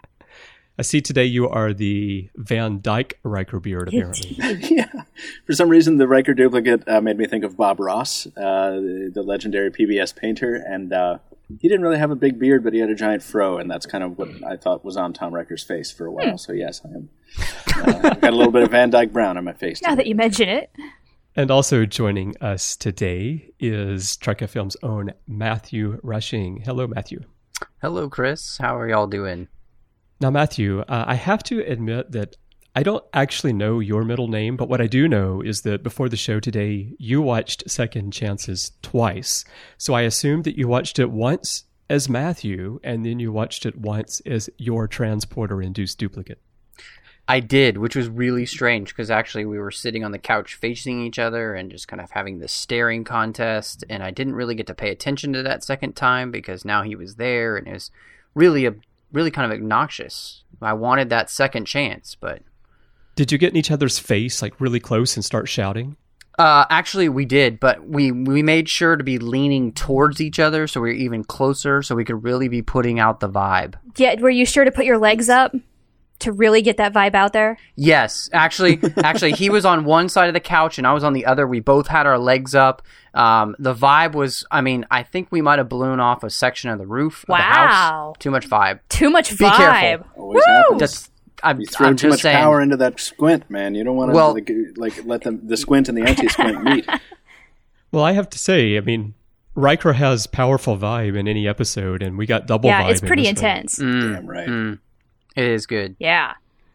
I see today you are the Van Dyke Riker Beard, apparently. Yeah. For some reason, the Riker duplicate made me think of Bob Ross, the legendary PBS painter, and he didn't really have a big beard, but he had a giant fro, and that's kind of what I thought was on Tom Riker's face for a while. So yes, I am. I've got a little bit of Van Dyke Brown on my face Now that you mention it. And also joining us today is Trek FM's own Matthew Rushing. Hello, Matthew. Hello, Chris. How are y'all doing? Now, Matthew, I have to admit that I don't actually know your middle name, but what I do know is that before the show today, you watched Second Chances twice. So I assumed that you watched it once as Matthew, and then you watched it once as your transporter-induced duplicate. I did, which was really strange because actually we were sitting on the couch facing each other and just kind of having this staring contest, and I didn't really get to pay attention to that second time because now he was there, and it was really kind of obnoxious. I wanted that second chance, but... Did you get in each other's face, like really close, and start shouting? Actually, we did, but we made sure to be leaning towards each other so we were even closer so we could really be putting out the vibe. Yeah, were you sure to put your legs up to really get that vibe out there? Yes. Actually, he was on one side of the couch and I was on the other. We both had our legs up. The vibe was, I think we might have blown off a section of the roof of the house. Too much vibe. Too much Be vibe. careful. Always happens. I'm You throw too just much saying. power into that squint, man. You don't want to let the squint and the anti-squint meet. Well, I have to say, Riker has powerful vibe in any episode, and we got double vibe. Yeah, it's pretty in this one. intense. Damn right. It is good. Yeah.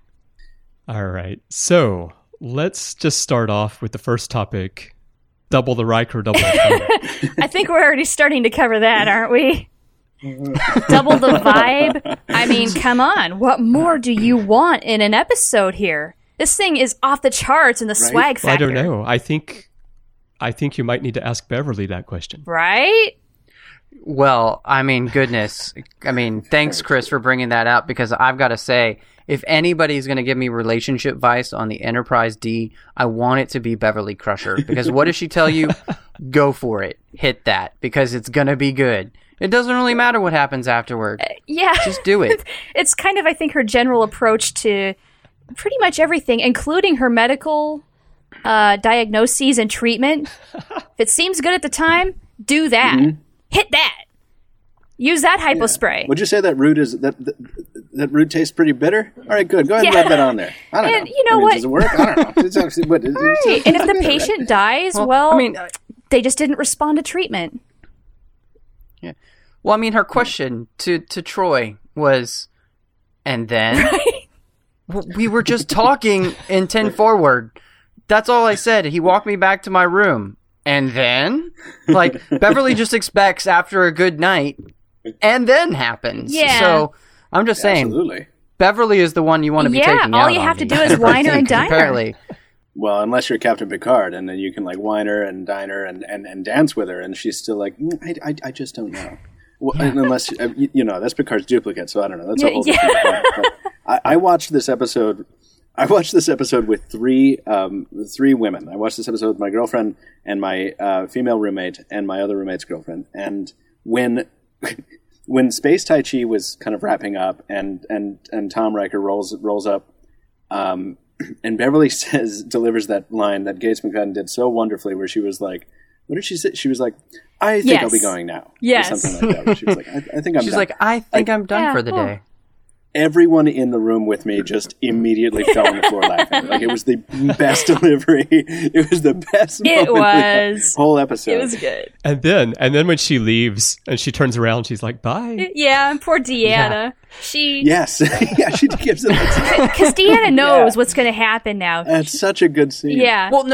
All right. So let's just start off with the first topic. Double the Riker, double the Riker. I think we're already starting to cover that, aren't we? Double the vibe. Come on. What more do you want in an episode here? This thing is off the charts in the swag Well, I factor. don't know. I think you might need to ask Beverly that question. Right? Well, goodness. Thanks, Chris, for bringing that up because I've got to say, if anybody's going to give me relationship advice on the Enterprise D, I want it to be Beverly Crusher because what does she tell you? Go for it. Hit that because it's going to be good. It doesn't really matter what happens afterward. Yeah. Just do it. It's kind of, I think, her general approach to pretty much everything, including her medical diagnoses and treatment. If it seems good at the time, do that. Mm-hmm. Hit that. Use that hypospray. Would you say that root is that root tastes pretty bitter? All right, good. Go ahead and rub that on there. I don't know. And you know what? Does it work? I don't know. It's actually, Right. And if the patient dies, they just didn't respond to treatment. Yeah. Well, her question to Troy was, and then? Right? Well, we were just talking in 10 forward. That's all I said. He walked me back to my room. And then? Beverly just expects after a good night, and then happens. Yeah. So, I'm just saying, Absolutely. Beverly is the one you want to be taking out. Yeah, all you on have to me. do is whine her and dine her. Apparently. Well, unless you're Captain Picard, and then you can whine her and dine her and dance with her, and she's still like, I just don't know. Well, unless that's Picard's duplicate, so I don't know. That's a whole different point. But I watched this episode. I watched this episode with three women. I watched this episode with my girlfriend and my female roommate and my other roommate's girlfriend. And when Space Tai Chi was kind of wrapping up, and Tom Riker rolls up. And Beverly delivers that line that Gates McFadden did so wonderfully, where she was like, what did she say? She was like, I think I'll be going now. Yes. Or something like that. She was like, I think I'm She's done. like, I think I'm done for the day. Everyone in the room with me just immediately fell on the floor laughing. It was the best delivery. It was the best moment of the whole episode. It was good. And then when she leaves and she turns around, she's like, bye. Yeah, and poor Deanna. Yes. Yeah, she gives it because Deanna knows what's going to happen now. That's such a good scene. Yeah. Well,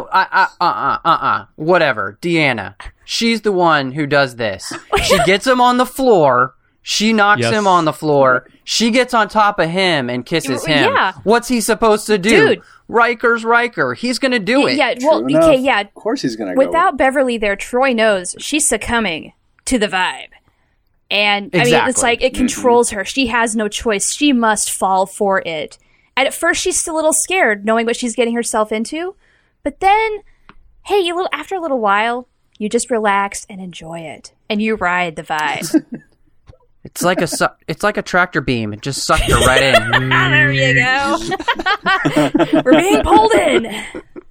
no. Whatever. Deanna. She's the one who does this. She gets him on the floor, She knocks Yes. him on the floor. She gets on top of him and kisses him. Yeah. What's he supposed to do? Dude. Riker's Riker. He's going to do it. Yeah, well, True enough. okay, yeah. Of course he's going to go. Without Beverly there, Troy knows she's succumbing to the vibe. And, I mean, it's Exactly. like it controls her. She has no choice. She must fall for it. And at first, she's still a little scared, knowing what she's getting herself into. But then, hey, after a little while, you just relax and enjoy it. And you ride the vibe. It's like a tractor beam. It just sucked her right in. There you go. We're being pulled in.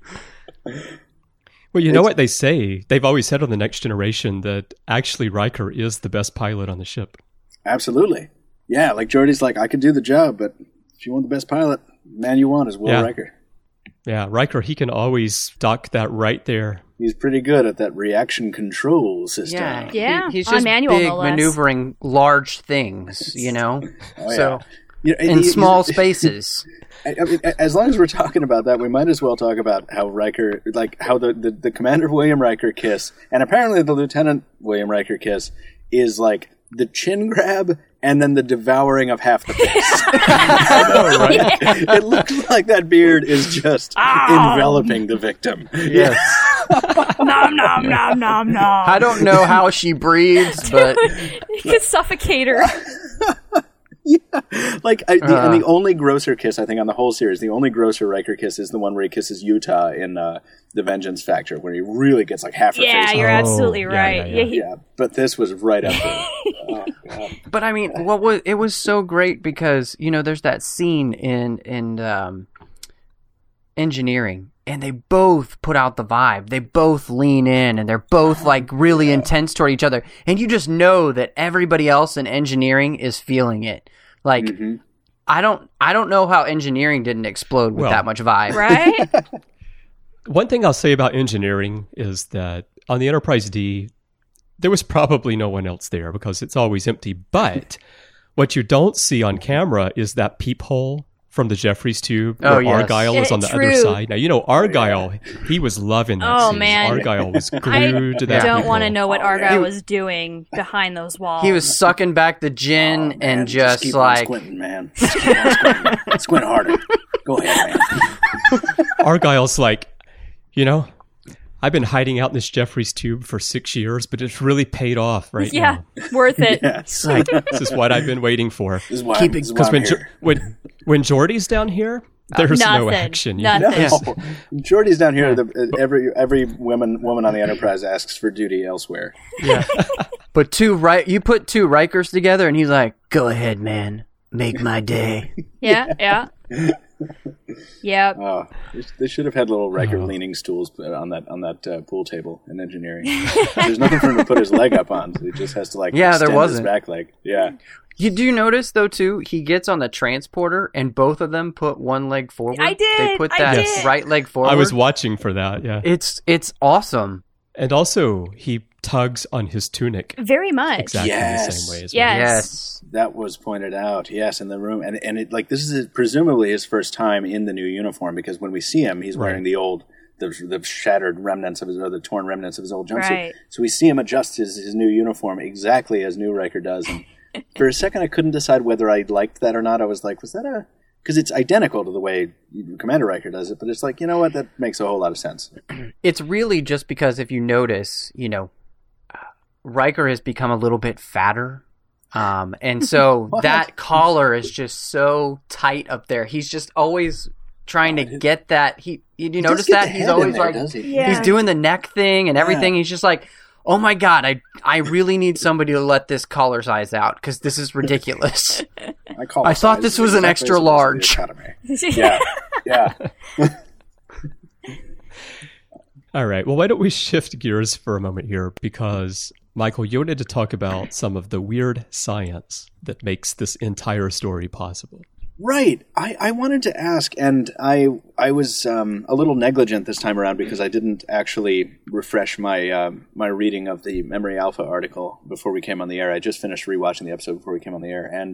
Well, you know what they say? They've always said on The Next Generation that actually Riker is the best pilot on the ship. Absolutely. Yeah, like Geordi's like, I could do the job, but if you want the best pilot, the man you want is Will Yeah. Riker. Yeah, Riker, he can always dock that right there. He's pretty good at that reaction control system. Yeah, Yeah, He's on just manual, big no less. maneuvering large things, you know. Oh, So You know, in he's- small spaces. I mean, as long as we're talking about that, we might as well talk about how Riker, like how the Commander William Riker kiss, and apparently the Lieutenant William Riker kiss, is like the chin grab and then the devouring of half the face. It looks like that beard is just enveloping the victim. Yes. Nom, nom, nom, nom, nom. I don't know how she breathes, but You could suffocate her. Like, and the only grosser kiss, I think, on the whole series, the only grosser Riker kiss is the one where he kisses Utah in The Vengeance Factor, where he really gets like half her Yeah, face. you're Oh, absolutely yeah, right. yeah, yeah. Yeah, but this was right up there. Oh, God. But I mean, it was so great because there's that scene in engineering, and they both put out the vibe. They both lean in, and they're both like really intense toward each other, and you just know that everybody else in engineering is feeling it. Like, I don't know how engineering didn't explode with Well, that much vibe. Right? One thing I'll say about engineering is that on the Enterprise D, there was probably no one else there because it's always empty. But what you don't see on camera is that peephole from the Jeffries tube Oh, where yes. Argyle is on the True. other side. Now, Argyle, he was loving that Oh, scene. man. Argyle was I glued to that don't want to peephole. know what Argyle was doing behind those walls. He was sucking back the gin Man, and just keep like on squinting, man. Just keep on squinting. Squint harder. Go ahead, man. Argyle's like, I've been hiding out in this Jeffries tube for 6 years, but it's really paid off right Yeah, now. worth it. Yes. Like, this is what I've been waiting for. This is why, Keep it- this is why Because I'm when here. Geordi's down here, there's no Nothing. action. Nothing. No. Jordy's down here. Every woman on the Enterprise asks for duty elsewhere. But you put two Rikers together, and he's like, "Go ahead, man, make my day." Yeah. Yep. Oh, they should have had little Riker leaning stools on that pool table in engineering. There's nothing for him to put his leg up on. So he just has to Yeah, there extend his wasn't. back leg. Yeah. You do notice though too, he gets on the transporter, and both of them put one leg forward. I did, They put I that did. right leg forward. I was watching for that, yeah. It's awesome. And also, he tugs on his tunic Very much. exactly Yes. the same way as Yes. Yes. That was pointed out, yes, in the room, and it like this is presumably his first time in the new uniform because when we see him, he's wearing the shattered remnants of his or the torn remnants of his old jumpsuit. Right. So we see him adjust his new uniform exactly as new Riker does. And for a second, I couldn't decide whether I liked that or not. I was like, was that because it's identical to the way Commander Riker does it, but it's like, you know what, that makes a whole lot of sense. It's really just because if you notice, Riker has become a little bit fatter. And so that collar is just so tight up there. He's just always trying to get that. You notice get that? the He's head always in there, like, does he? Yeah. he's doing the neck thing and everything. He's just like, oh my God, I really need somebody to let this collar size out because this is ridiculous. I thought this was an extra large. Yeah, yeah. All right. Well, why don't we shift gears for a moment here? Because, Michael, you wanted to talk about some of the weird science that makes this entire story possible. Right. I wanted to ask, and I was a little negligent this time around because I didn't actually refresh my my reading of the Memory Alpha article before we came on the air. I just finished rewatching the episode before we came on the air, and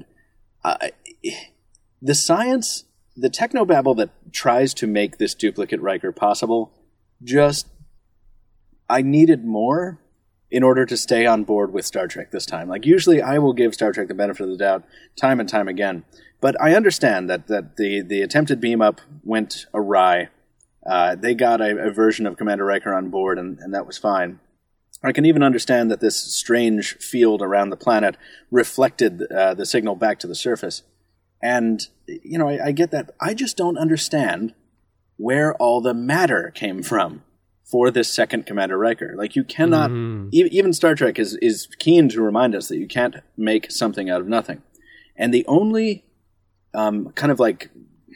the science, the technobabble that tries to make this duplicate Riker possible, just I needed more. in order to stay on board with Star Trek this time. Like, usually I will give Star Trek the benefit of the doubt time and time again. But I understand that the attempted beam-up went awry. They got a version of Commander Riker on board, and that was fine. I can even understand that this strange field around the planet reflected the signal back to the surface. And, you know, I get that. I just don't understand where all the matter came from for this second Commander Riker. Like, you cannot... Even Star Trek is keen to remind us that you can't make something out of nothing. And the only kind of like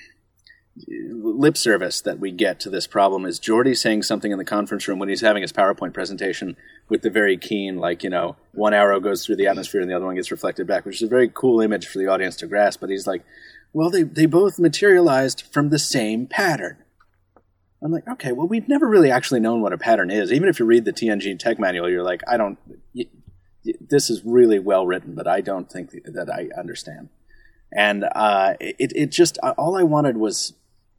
lip service that we get to this problem is Geordi saying something in the conference room when he's having his PowerPoint presentation with the very keen, like, you know, one arrow goes through the atmosphere and the other one gets reflected back, which is a very cool image for the audience to grasp. But he's like, well, they both materialized from the same pattern. I'm like, okay, well, we've never really actually known what a pattern is. Even if you read the TNG tech manual, you're like, this is really well written, but I don't think that I understand. And it just, all I wanted was,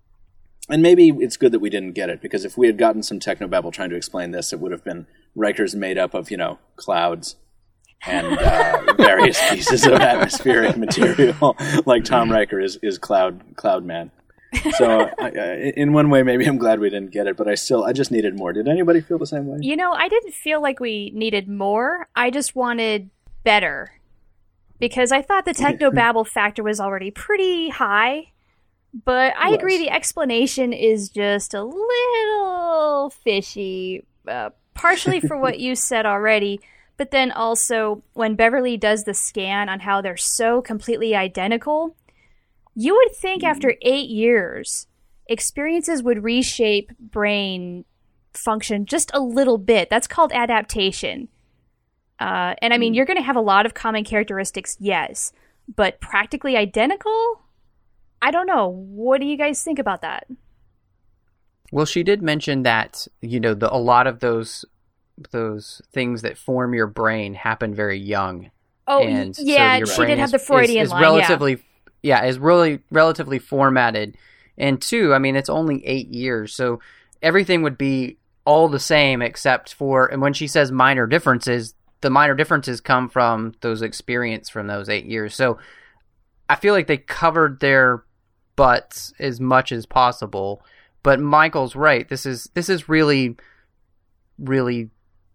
and maybe it's good that we didn't get it, because if we had gotten some technobabble trying to explain this, it would have been Riker's made up of, you know, clouds and various pieces of atmospheric material, like Tom Riker is Cloud Man. So in one way, maybe I'm glad we didn't get it, but I just needed more. Did anybody feel the same way? You know, I didn't feel like we needed more. I just wanted better. Because I thought the technobabble factor was already pretty high. But I agree the explanation is just a little fishy. Partially for what you said already. But then also, when Beverly does the scan on how they're so completely identical, you would think after 8 years, experiences would reshape brain function just a little bit. That's called adaptation. And I mean, you're going to have a lot of common characteristics, yes. But practically identical? I don't know. What do you guys think about that? Well, she did mention that, you know, a lot of those things that form your brain happen very young. Oh, and yeah, so she did have the Freudian line, relatively, is really relatively formatted. And two, I mean, it's only 8 years, so everything would be all the same except for, and when she says minor differences, the minor differences come from those experience from those 8 years. So I feel like they covered their butts as much as possible. But Michael's right. This is really, really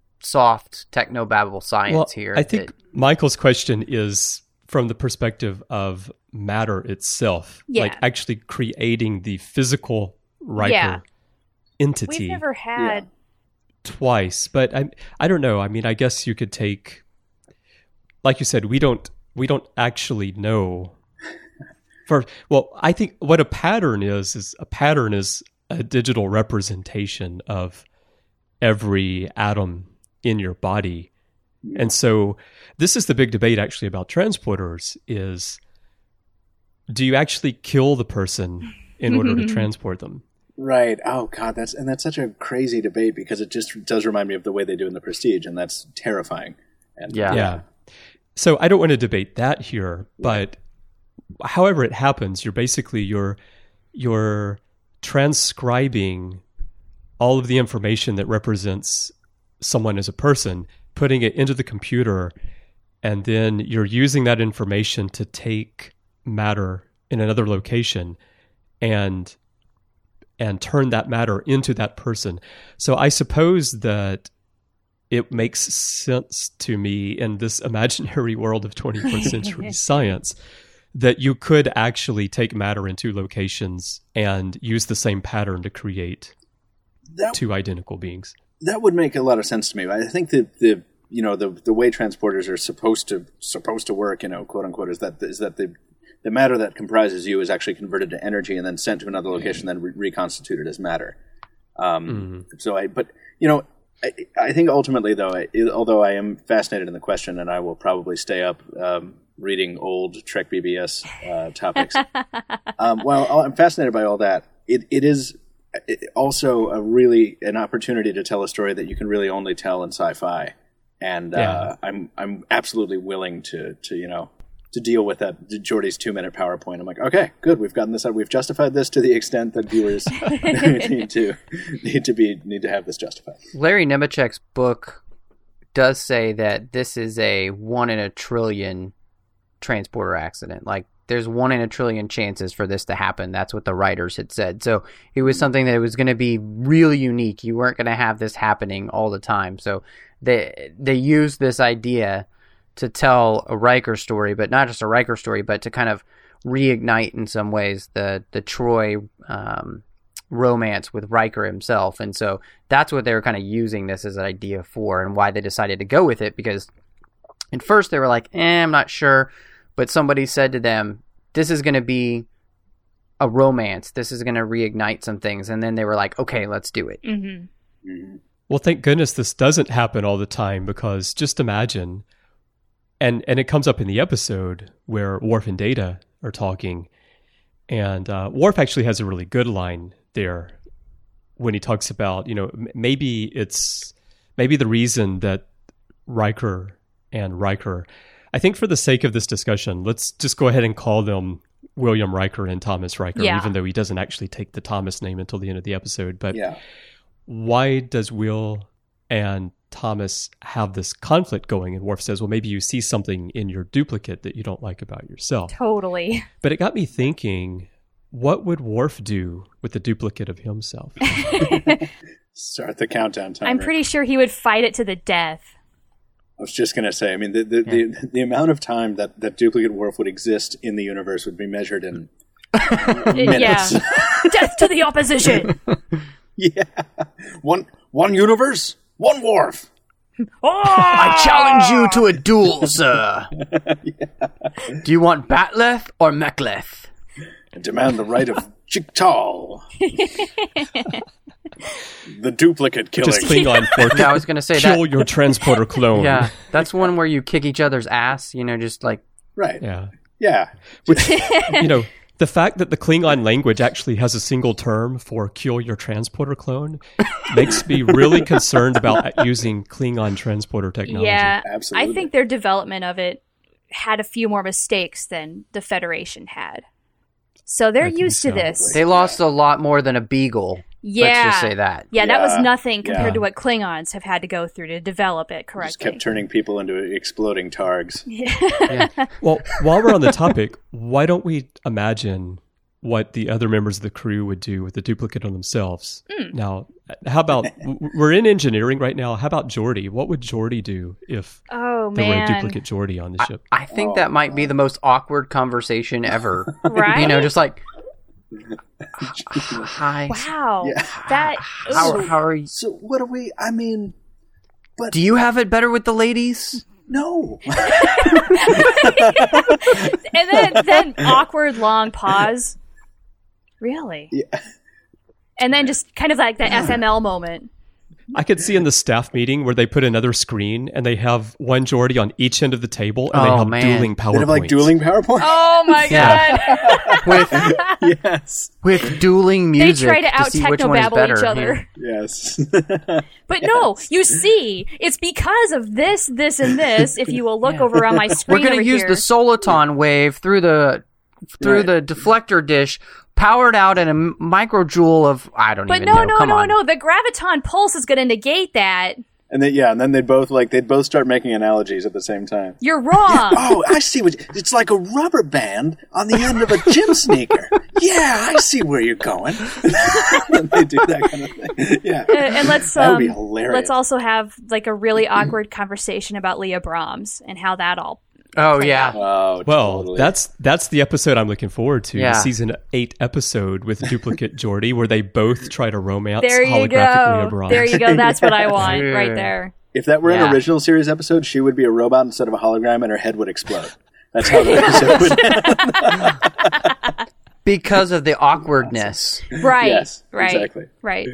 soft technobabble science here. I think Michael's question is from the perspective of matter itself, like actually creating the physical Riker entity. We've never had twice, but I don't know. I mean, I guess you could take, like you said, we don't actually know. I think what a pattern is a digital representation of every atom in your body. And so this is the big debate actually about transporters is, do you actually kill the person in order to transport them? Right. Oh, God, that's such a crazy debate because it just does remind me of the way they do in The Prestige, and that's terrifying. And, yeah. So I don't want to debate that here, but however it happens, you're transcribing all of the information that represents someone as a person, putting it into the computer, and then you're using that information to take matter in another location and turn that matter into that person. So I suppose that it makes sense to me in this imaginary world of 21st century science that you could actually take matter in two locations and use the same pattern to create two identical beings. That would make a lot of sense to me. I think that the way transporters are supposed to work, quote unquote, is that the matter that comprises you is actually converted to energy and then sent to another location, then reconstituted as matter. I think ultimately, though, although I am fascinated in the question, and I will probably stay up reading old Trek BBS topics, while I'm fascinated by all that, it is also an opportunity to tell a story that you can really only tell in sci-fi, and I'm absolutely willing to deal with that Geordi's 2-minute PowerPoint. I'm like, okay, good, we've gotten this out. We've justified this to the extent that viewers need to have this justified. Larry Nemecek's book does say that this is a 1 in a trillion transporter accident. Like, there's 1 in a trillion chances for this to happen. That's what the writers had said. So it was something that was going to be really unique. You weren't going to have this happening all the time. So they used this idea to tell a Riker story, but not just a Riker story, but to kind of reignite in some ways the Troy romance with Riker himself. And so that's what they were kind of using this as an idea for, and why they decided to go with it, because at first they were like, I'm not sure. But somebody said to them, this is going to be a romance. This is going to reignite some things. And then they were like, okay, let's do it. Well, thank goodness this doesn't happen all the time, because just imagine, and it comes up in the episode where Worf and Data are talking, and Worf actually has a really good line there when he talks about, maybe the reason that Riker, I think for the sake of this discussion, let's just go ahead and call them William Riker and Thomas Riker, even though he doesn't actually take the Thomas name until the end of the episode. But why does Will and Thomas have this conflict going? And Worf says, well, maybe you see something in your duplicate that you don't like about yourself. Totally. But it got me thinking, what would Worf do with the duplicate of himself? Start the countdown timer. I'm pretty sure he would fight it to the death. I was just going to say, I mean, the amount of time that duplicate Worf would exist in the universe would be measured in minutes. Yeah. Death to the opposition. Yeah. One universe, one Worf. Oh! I challenge you to a duel, sir. Do you want Batleth or Mechleth? And demand the right of Chictal. The duplicate killing. Just Klingon for Yeah, I was going to say kill that. your transporter clone. Yeah, that's one where you kick each other's ass, just like... Right. Yeah. Yeah. Which, the fact that the Klingon language actually has a single term for kill your transporter clone makes me really concerned about using Klingon transporter technology. Yeah, Absolutely. I think their development of it had a few more mistakes than the Federation had. So they're used to this. They lost a lot more than a beagle. Yeah. Let's just say that. Yeah, that was Yeah. nothing compared Yeah. to what Klingons have had to go through to develop it correctly. Just kept turning people into exploding targs. Well, while we're on the topic, why don't we imagine what the other members of the crew would do with the duplicate on themselves? Now, how about, we're in engineering right now, how about Geordi? What would Geordi do if Oh, there were a man. duplicate Geordi on the ship? I think that might be the most awkward conversation ever. Right? Just like... Hi. Wow. Yeah. That... How are you? So what do we, I mean, but Do you have it better with the ladies? no. And then awkward long pause. Really? Yeah. And then just kind of like the FML moment. I could see in the staff meeting where they put another screen and they have one Geordi on each end of the table and they Oh, have man. dueling PowerPoints. They have like dueling PowerPoint? Oh my Yeah. god. with Yes. dueling They music try to out see which one is technobabble better. each other. Yes. But no, you see, it's because of this, and this. If you will look over on my screen, We're going over to use here. the Soliton wave through the Right. the deflector dish, powered out at a microjoule of But even know. Come on. no. The graviton pulse is going to negate that. And then they'd both start making analogies at the same time. You're wrong. Oh, I see it's like a rubber band on the end of a gym sneaker. Yeah, I see where you're going. And they do that kind of thing. Yeah. And let's That would be hilarious. let's also have like a really awkward conversation about Leah Brahms and how that all. Oh yeah. Oh, Well, totally. that's the episode I'm looking forward to. Yeah. The season 8 episode with duplicate Geordi, where they both try to romance There you holographically go. abroad. There you go. That's what I want Yeah. right there. If that were Yeah. an original series episode, she would be a robot instead of a hologram, and her head would explode. That's how the episode would. Because of the awkwardness. Right. Yes, right. exactly. Right.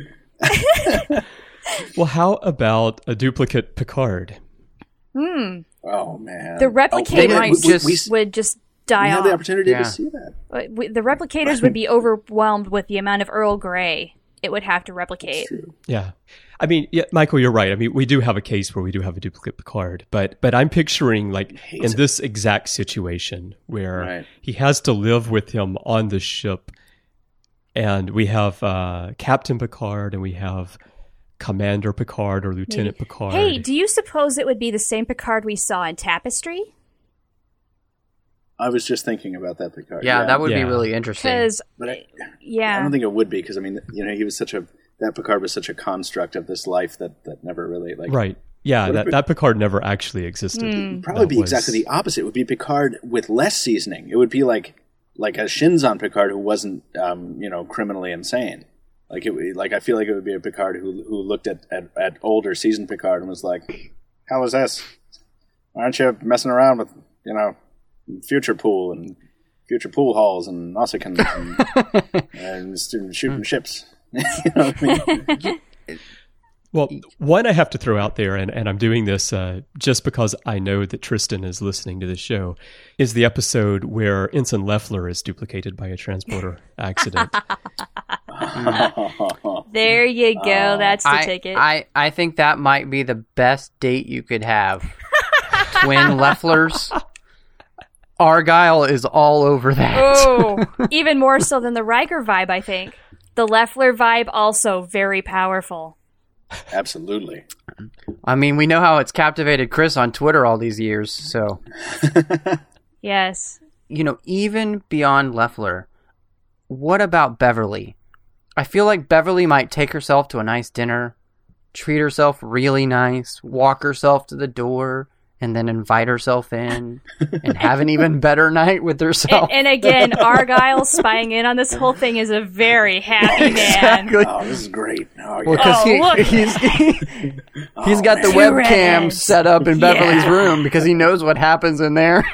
Well, how about a duplicate Picard? Oh man, The They replicators might just- would just we die had off. the opportunity Yeah. to see that. The replicators would be overwhelmed with the amount of Earl Grey it would have to replicate. Yeah. I mean, yeah, Michael, you're right. I mean, we do have a case where we do have a duplicate Picard, but I'm picturing like in this exact situation where Right. he has to live with him on the ship, and we have Captain Picard and we have Commander Picard or Lieutenant Picard. Hey, do you suppose it would be the same Picard we saw in Tapestry? I was just thinking about that Picard. Yeah, that would be Yeah. really interesting. Because, But I yeah. don't think it would be because, I mean, he was that Picard was such a construct of this life that never really, like... Right. Yeah, that Picard never actually existed. It'd probably be exactly the opposite. It would be Picard with less seasoning. It would be like a Shinzon Picard who wasn't, criminally insane. Like I feel like it would be a Picard who looked at older seasoned Picard and was like, "How is this? Aren't you messing around with future pool halls and Nausicaan and shooting ships?" You know what I mean? Well, one I have to throw out there, and I'm doing this just because I know that Tristan is listening to this show, is the episode where Ensign Leffler is duplicated by a transporter accident. There you go. That's the ticket. I think that might be the best date you could have. Twin Lefflers. Argyle is all over that. Oh, even more so than the Riker vibe, I think. The Leffler vibe also very powerful. Absolutely. I mean, we know how it's captivated Chris on Twitter all these years, so... Yes. Even beyond Leffler, what about Beverly? I feel like Beverly might take herself to a nice dinner, treat herself really nice, walk herself to the door, and then invite herself in and have an even better night with herself. And again, Argyle spying in on this whole thing is a very happy man. Exactly. Oh, this is great. Oh, yeah. Well, because look. he's got the webcam set up in Beverly's room because he knows what happens in there.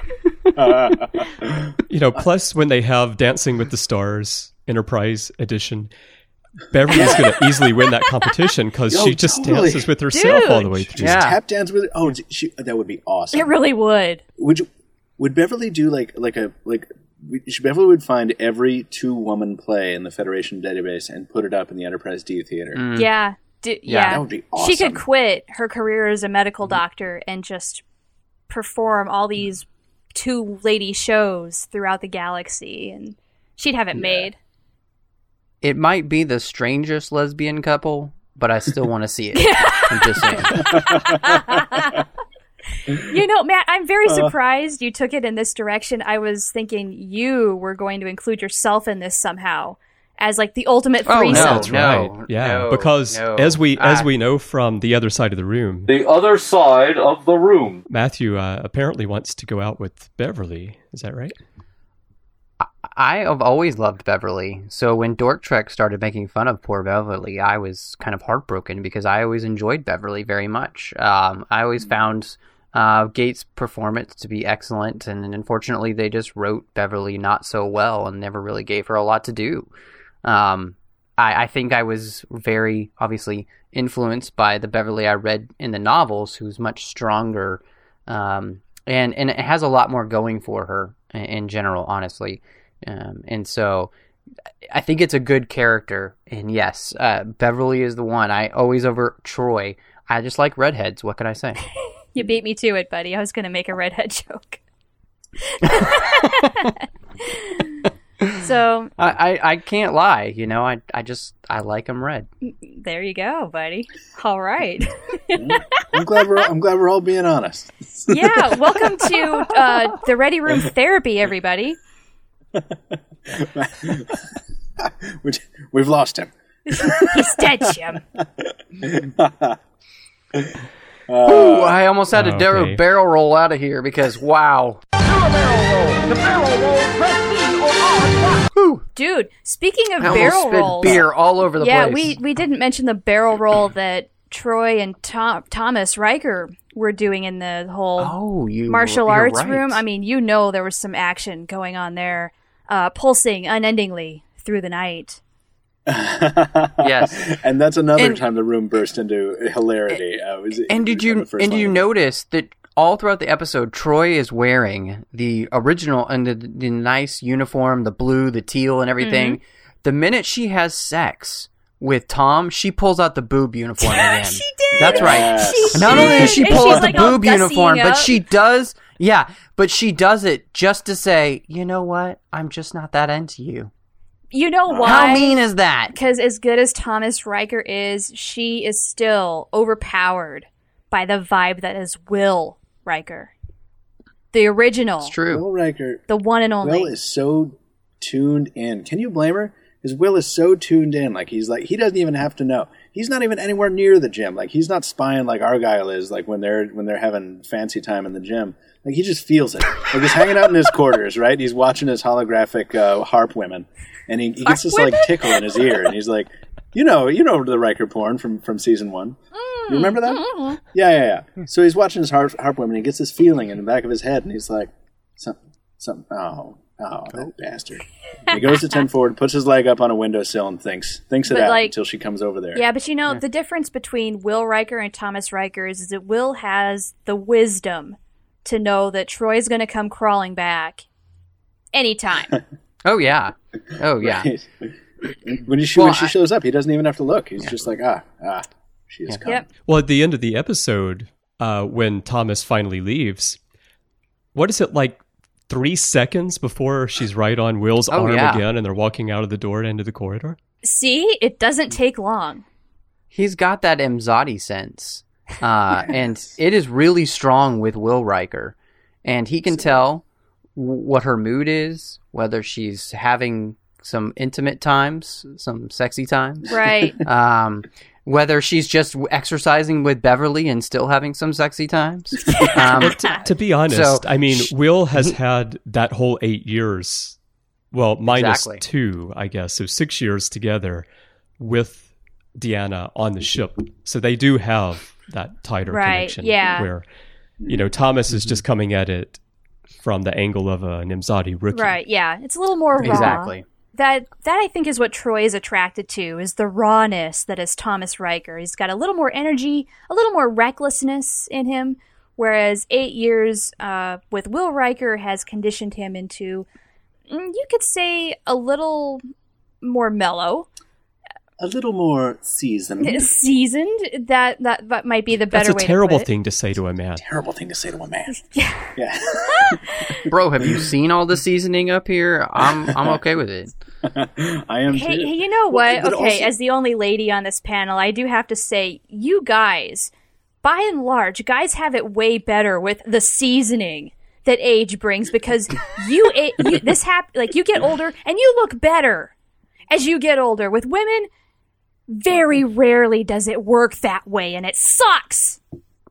Plus when they have Dancing with the Stars Enterprise Edition, Beverly's going to easily win that competition because she just dances with herself all the way through. Yeah. Tap dance with that would be awesome. It really would. Would Beverly do Beverly would find every 2-woman play in the Federation database and put it up in the Enterprise D theater. Yeah. Yeah. That would be awesome. She could quit her career as a medical doctor and just perform all these 2-lady shows throughout the galaxy, and she'd have it made. It might be the strangest lesbian couple, but I still want to see it. I'm just saying. Matt, I'm very surprised you took it in this direction. I was thinking you were going to include yourself in this somehow as like the ultimate threesome. That's right. Yeah, because as we know from the other side of the room, The other side of the room. Matthew apparently wants to go out with Beverly. Is that right? I have always loved Beverly, so when Dork Trek started making fun of poor Beverly, I was kind of heartbroken because I always enjoyed Beverly very much. I always found Gates' performance to be excellent, and unfortunately they just wrote Beverly not so well and never really gave her a lot to do. I think I was very, obviously, influenced by the Beverly I read in the novels, who's much stronger, and it has a lot more going for her in general, honestly. And so I think it's a good character. And yes, Beverly is the one. I always over Troy. I just like redheads. What can I say? You beat me to it, buddy. I was going to make a redhead joke. So I can't lie. I like them red. there you go, buddy. All right. I'm glad we're all being honest. Yeah. Welcome to the Ready Room Therapy, everybody. We've lost him. He's dead, Jim. Ooh, I almost had to do okay. a barrel roll out of here because wow. Dude, speaking of I barrel almost spit rolls, beer all over the place. we didn't mention the barrel roll that Troy and Thomas Riker were doing in the whole martial arts room. I mean, there was some action going on there, pulsing unendingly through the night. Yes, and that's another time the room burst into hilarity. Did you notice that all throughout the episode, Troy is wearing the original and the nice uniform, the blue, the teal, and everything. Mm-hmm. The minute she has sex with Tom, she pulls out the boob uniform again. She did. That's right. She Not did. only does she And pull she's out the like all boob uniform, gussying but up. she does. Yeah, but she does it just to say, you know what? I'm just not that into you. You know why? How mean is that? Because as good as Thomas Riker is, she is still overpowered by the vibe that is Will Riker. The original. It's true. Will Riker. The one and only. Will is so tuned in. Can you blame her? Because Will is so tuned in. Like, he doesn't even have to know. He's not even anywhere near the gym. Like, he's not spying like Argyle is. Like when they're having fancy time in the gym. Like, he just feels it. Like, he's hanging out in his quarters, right? He's watching his holographic harp women, and he gets this like tickle in his ear, and he's like, you know the Riker porn from season 1. You remember that? Yeah. So he's watching his harp women, and he gets this feeling in the back of his head, and he's like, something. Oh, that bastard. He goes to 10 forward, puts his leg up on a windowsill, and thinks it out until she comes over there. Yeah, but the difference between Will Riker and Thomas Riker is that Will has the wisdom to know that Troy's going to come crawling back anytime. Oh, yeah. Right. When she shows up, he doesn't even have to look. He's just like, she is coming. Yep. Well, at the end of the episode, when Thomas finally leaves, what is it like 3 seconds before she's right on Will's arm again and they're walking out of the door into the corridor? See? It doesn't take long. He's got that Mzadi sense. And it is really strong with Will Riker. And he can tell what her mood is, whether she's having some intimate times, some sexy times. Right. Whether she's just exercising with Beverly and still having some sexy times. To be honest, I mean, Will has had that whole 8 years, well, minus 2, I guess, so 6 years together with Deanna on the ship. So they do have that tighter connection where, Thomas is just coming at it from the angle of a Nimzadi rookie. Right, yeah. It's a little more raw. Exactly. That I think is what Troy is attracted to, is the rawness that is Thomas Riker. He's got a little more energy, a little more recklessness in him, whereas 8 years with Will Riker has conditioned him into, you could say, a little more mellow. A little more seasoned. Seasoned? That might be the better way to put it. That's a terrible thing to say to a man. Terrible thing to say to a man. Yeah. Bro, have you seen all the seasoning up here? I'm okay with it. I am Hey, too. you know what? But Okay, also- as the only lady on this panel, I do have to say, you guys, by and large, guys have it way better with the seasoning that age brings, because you get older and you look better as you get older. With women, very rarely does it work that way, and it sucks.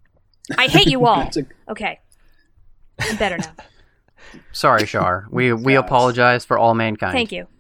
I hate you all. Okay. I'm better now. Sorry, Shar. We apologize for all mankind. Thank you.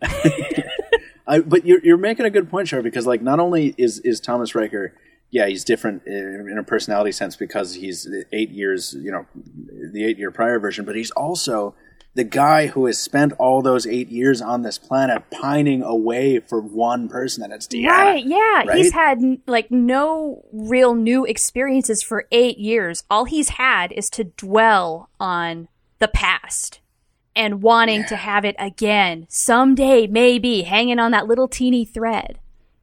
But you're making a good point, Char, because like not only is Thomas Riker, he's different in a personality sense because he's 8 years, the 8 year prior version, but he's also the guy who has spent all those 8 years on this planet pining away for one person, and it's Deanna. Right, yeah. Right? He's had no real new experiences for 8 years. All he's had is to dwell on the past and wanting to have it again someday, maybe, hanging on that little teeny thread.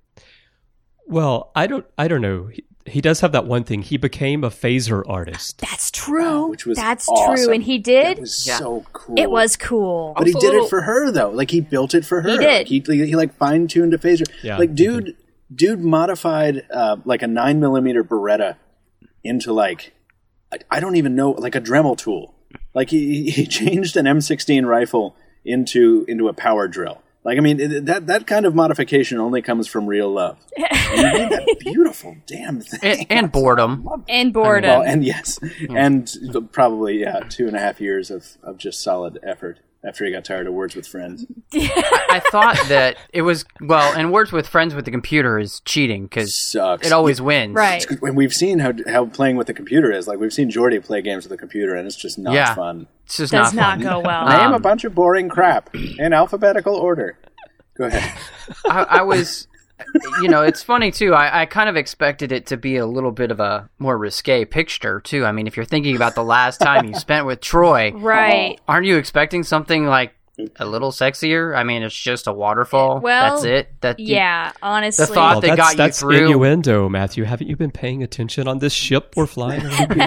Well, I don't know. He does have that one thing. He became a phaser artist. That's true. Which was That's awesome. And he did. That was so cool. It was cool. But he did it for her, though. Like, he built it for her. He did. He like, fine-tuned a phaser. Yeah, like, dude modified, like, a 9mm Beretta into, like, I don't even know, like a Dremel tool. Like, he changed an M16 rifle into a power drill. Like, I mean, that kind of modification only comes from real love. And he made that beautiful damn thing. And boredom. And boredom. Well, and yes. And probably, 2.5 years of just solid effort after he got tired of Words with Friends. I thought that it was, and Words with Friends with the computer is cheating because Sucks. it always wins. Right. And we've seen how playing with the computer is. Like, we've seen Jordy play games with the computer, and it's just not fun. It's just Does not not fun. go well. Name a bunch of boring crap in alphabetical order. Go ahead. I was, it's funny too. I kind of expected it to be a little bit of a more risque picture too. I mean, if you're thinking about the last time you spent with Troy, Right. aren't you expecting something like a little sexier? I mean, it's just a waterfall. Well, that's it. Yeah, honestly. The thought that got you that's through. innuendo, Matthew. Haven't you been paying attention on this ship we're flying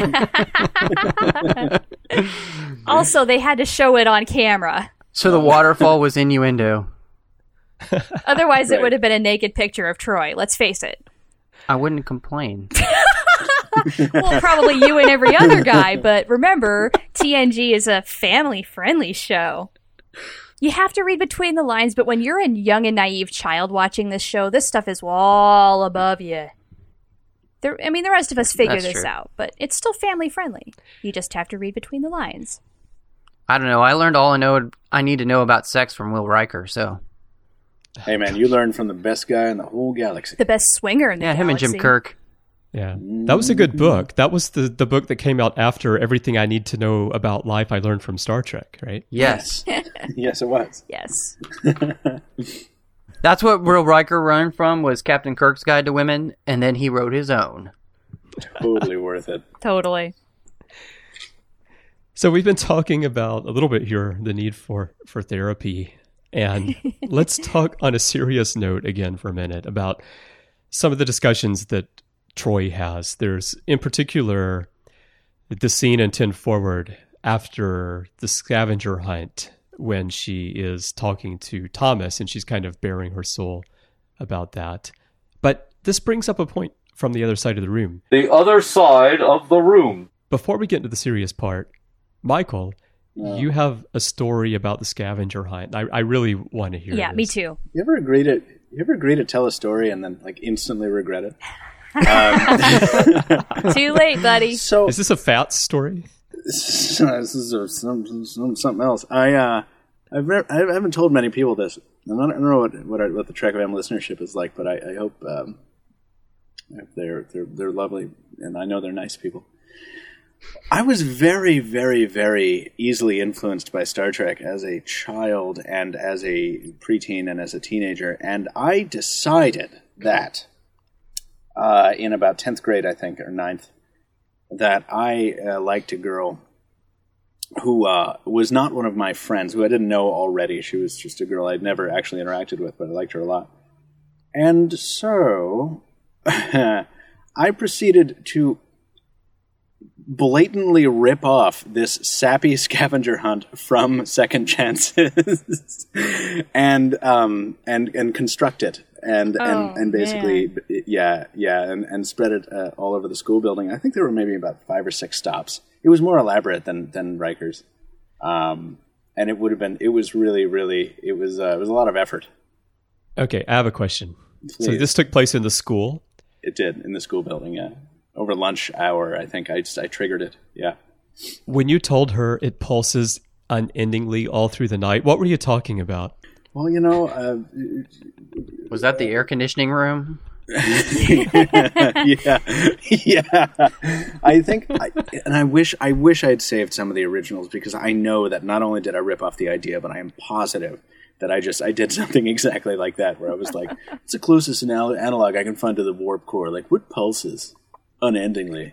around? Also, they had to show it on camera. So the waterfall was innuendo. Otherwise, it Right. would have been a naked picture of Troy. Let's face it. I wouldn't complain. Well, probably you and every other guy, but remember, TNG is a family-friendly show. You have to read between the lines, but when you're a young and naive child watching this show, this stuff is all above you. The rest of us figure That's this true. out, but it's still family-friendly. You just have to read between the lines. I don't know. I learned all I need to know about sex from Will Riker, so. Hey, man, you learned from the best guy in the whole galaxy. The best swinger in the Yeah, him and Jim galaxy. Kirk. Yeah, that was a good book. That was the book that came out after Everything I Need to Know About Life I Learned from Star Trek, right? Yes. Yes, it was. Yes. That's what Will Riker learned from was Captain Kirk's Guide to Women, and then he wrote his own. Totally worth it. Totally. So we've been talking about a little bit here the need for therapy, and let's talk on a serious note again for a minute about some of the discussions that Troy has. There's in particular the scene in 10 Forward after the scavenger hunt when she is talking to Thomas and she's kind of bearing her soul about that. But this brings up a point from the other side of the room. The other side of the room. Before we get into the serious part, Michael, you have a story about the scavenger hunt. I really want to hear Yeah, this. me too. You ever agree to tell a story and then like instantly regret it? Too late, buddy. So Is this a fat story? this is something else. I haven't told many people this, and I don't know what the Trek FM listenership is like, but I hope they're lovely, and I know they're nice people. I was very, very, very easily influenced by Star Trek as a child and as a preteen and as a teenager, and I decided that in about 10th grade, I think, or 9th, that I liked a girl who was not one of my friends, who I didn't know already. She was just a girl I'd never actually interacted with, but I liked her a lot. And so I proceeded to blatantly rip off this sappy scavenger hunt from Second Chances and construct it and basically and spread it all over the school building. I think there were maybe about 5 or 6 stops. It was more elaborate than Riker's, and it was really it was a lot of effort. Okay, I have a question. So Please. this took place in the school? It did in the school building, yeah. Over lunch hour, I think I triggered it. Yeah. When you told her it pulses unendingly all through the night, what were you talking about? Well, Was that the air conditioning room? yeah. I think, I wish I'd saved some of the originals, because I know that not only did I rip off the idea, but I am positive that I did something exactly like that, where I was like, it's the closest analog I can find to the warp core. Like, what pulses unendingly?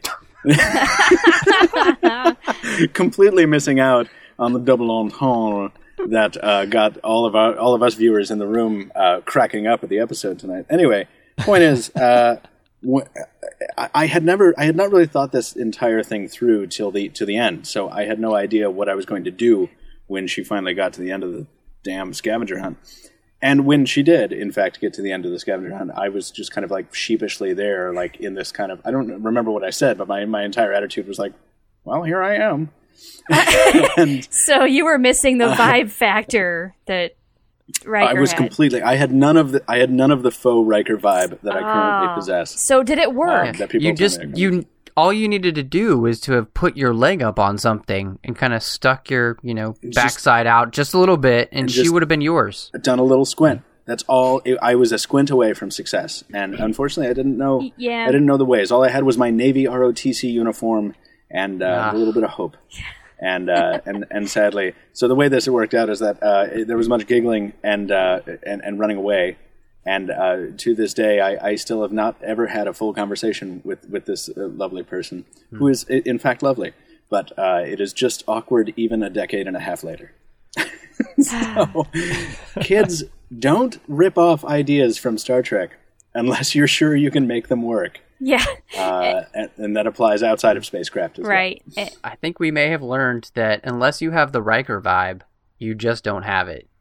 Completely missing out on the double entendre that got all of us viewers in the room cracking up at the episode tonight. Anyway, point is, I had not really thought this entire thing through to the end, so I had no idea what I was going to do when she finally got to the end of the damn scavenger hunt. And when she did, in fact, get to the end of the scavenger hunt, I was just kind of like sheepishly there, like in this kind of, I don't remember what I said, but my entire attitude was like, well, here I am. So you were missing the vibe factor that Riker I was had. completely, I had none of the faux Riker vibe that I currently possess. So did it work? That people tell me. All you needed to do was to have put your leg up on something and kind of stuck your, backside out just a little bit, and she would have been yours. Done a little squint. That's all. I was a squint away from success, and unfortunately, I didn't know. Yeah. I didn't know the ways. All I had was my Navy ROTC uniform and a little bit of hope, and sadly, so the way this worked out is that there was much giggling and running away. And to this day, I still have not ever had a full conversation with this lovely person, who is, in fact, lovely. But it is just awkward even a decade and a half later. So, kids, don't rip off ideas from Star Trek unless you're sure you can make them work. Yeah. And that applies outside of spacecraft as right. well. I think we may have learned that unless you have the Riker vibe, you just don't have it.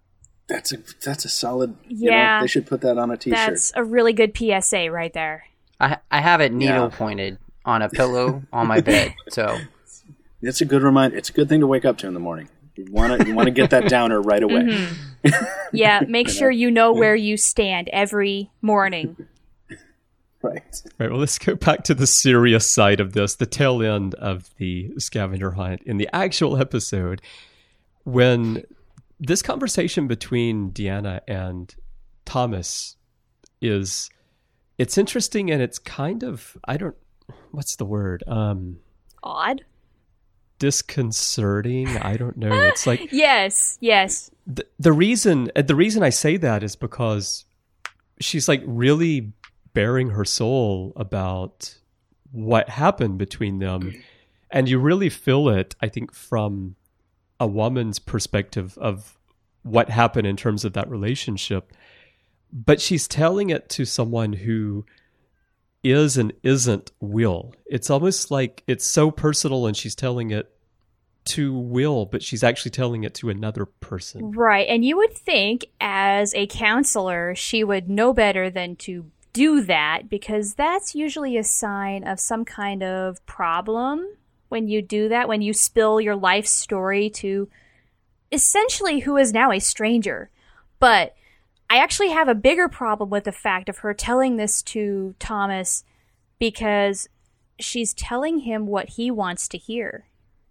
That's a solid. Yeah. They should put that on a T-shirt. That's a really good PSA right there. I have it needle pointed on a pillow on my bed. So it's a good reminder. It's a good thing to wake up to in the morning. You want to get that downer right away. Mm-hmm. Yeah, make sure you know where you stand every morning. Right. Right. Well, let's go back to the serious side of this, the tail end of the scavenger hunt. In the actual episode, when this conversation between Deanna and Thomas it's interesting, and it's kind of, what's the word? Odd? Disconcerting. I don't know. It's like yes. The reason I say that is because she's like really bearing her soul about what happened between them, and you really feel it, I think, from a woman's perspective of what happened in terms of that relationship. But she's telling it to someone who is and isn't Will. It's almost like it's so personal, and she's telling it to Will, but she's actually telling it to another person. Right. And you would think as a counselor, she would know better than to do that, because that's usually a sign of some kind of problem when you do that, when you spill your life story to essentially who is now a stranger. But I actually have a bigger problem with the fact of her telling this to Thomas, because she's telling him what he wants to hear.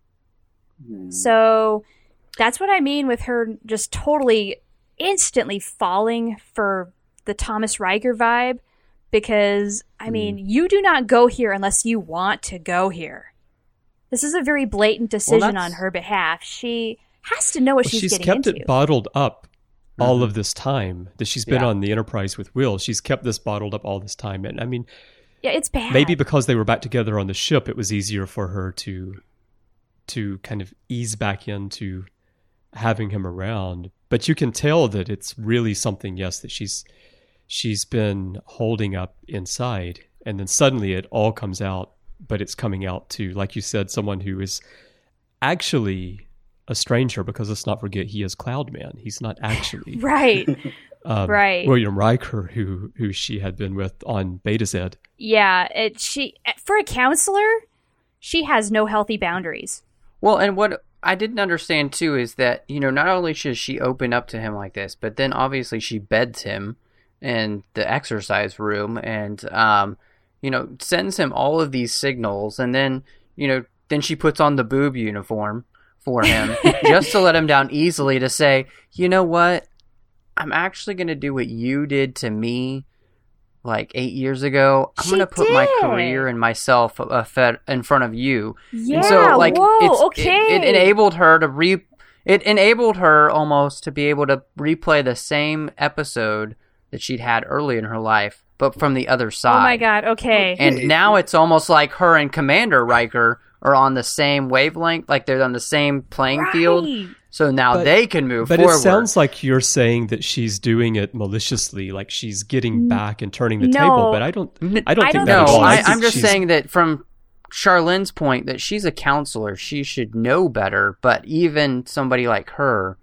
So that's what I mean with her just totally instantly falling for the Thomas Riker vibe, because, I mean, you do not go here unless you want to go here. This is a very blatant decision on her behalf. She has to know what she's getting into. She's kept it bottled up all of this time that she's been on the Enterprise with Will. She's kept this bottled up all this time. And I mean, yeah, it's bad. Maybe because they were back together on the ship, it was easier for her to kind of ease back into having him around. But you can tell that it's really something, yes, that she's been holding up inside. And then suddenly it all comes out, but it's coming out to, like you said, someone who is actually a stranger, because let's not forget he is Cloudman. He's not actually right. Right. William Riker, who she had been with on Beta Z. Yeah, for a counselor, she has no healthy boundaries. Well, and what I didn't understand too is that, not only should she open up to him like this, but then obviously she beds him in the exercise room and, sends him all of these signals, and then, then she puts on the boob uniform for him just to let him down easily, to say, you know what? I'm actually going to do what you did to me like 8 years ago. I'm going to put my career and myself in front of you. Yeah, and so, like, okay. It enabled her to it enabled her almost to be able to replay the same episode that she'd had early in her life, but from the other side. Oh my God, okay. And now it's almost like her and Commander Riker are on the same wavelength, like they're on the same playing field. So now they can move forward. But it sounds like you're saying that she's doing it maliciously, like she's getting back and turning the table. But I don't think that at all. I'm just saying that from Charlene's point, that she's a counselor. She should know better. But even somebody like her,